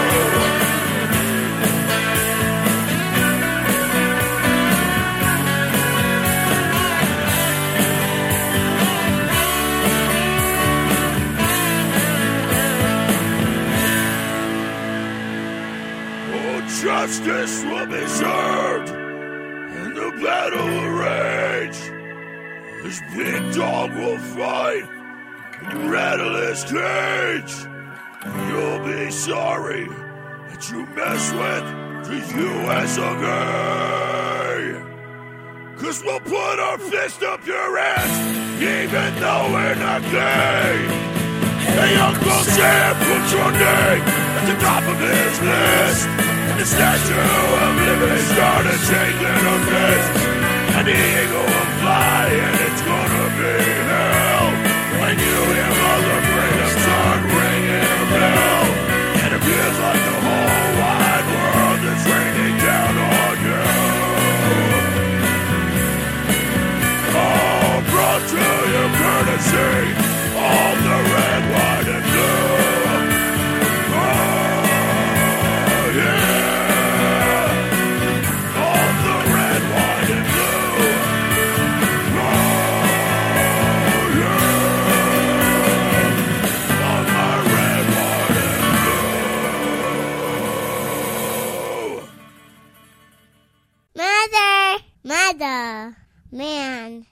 Justice will be served, and the battle will rage. This big dog will fight and rattle his cage. You'll be sorry that you mess with the U S of A. Cause we'll put our fist up your ass, even though we're not gay. Hey, Uncle Sam, put your name at the top of his list. And the Statue of Liberty started shaking her fist. And the eagle will fly, and it's gonna be hell when you hear Mother Freedom start ringing her bell. And it feels like the whole wide world is raining down on you. All brought to your courtesy of the red, white, and blue. Oh, yeah. Spider-Man.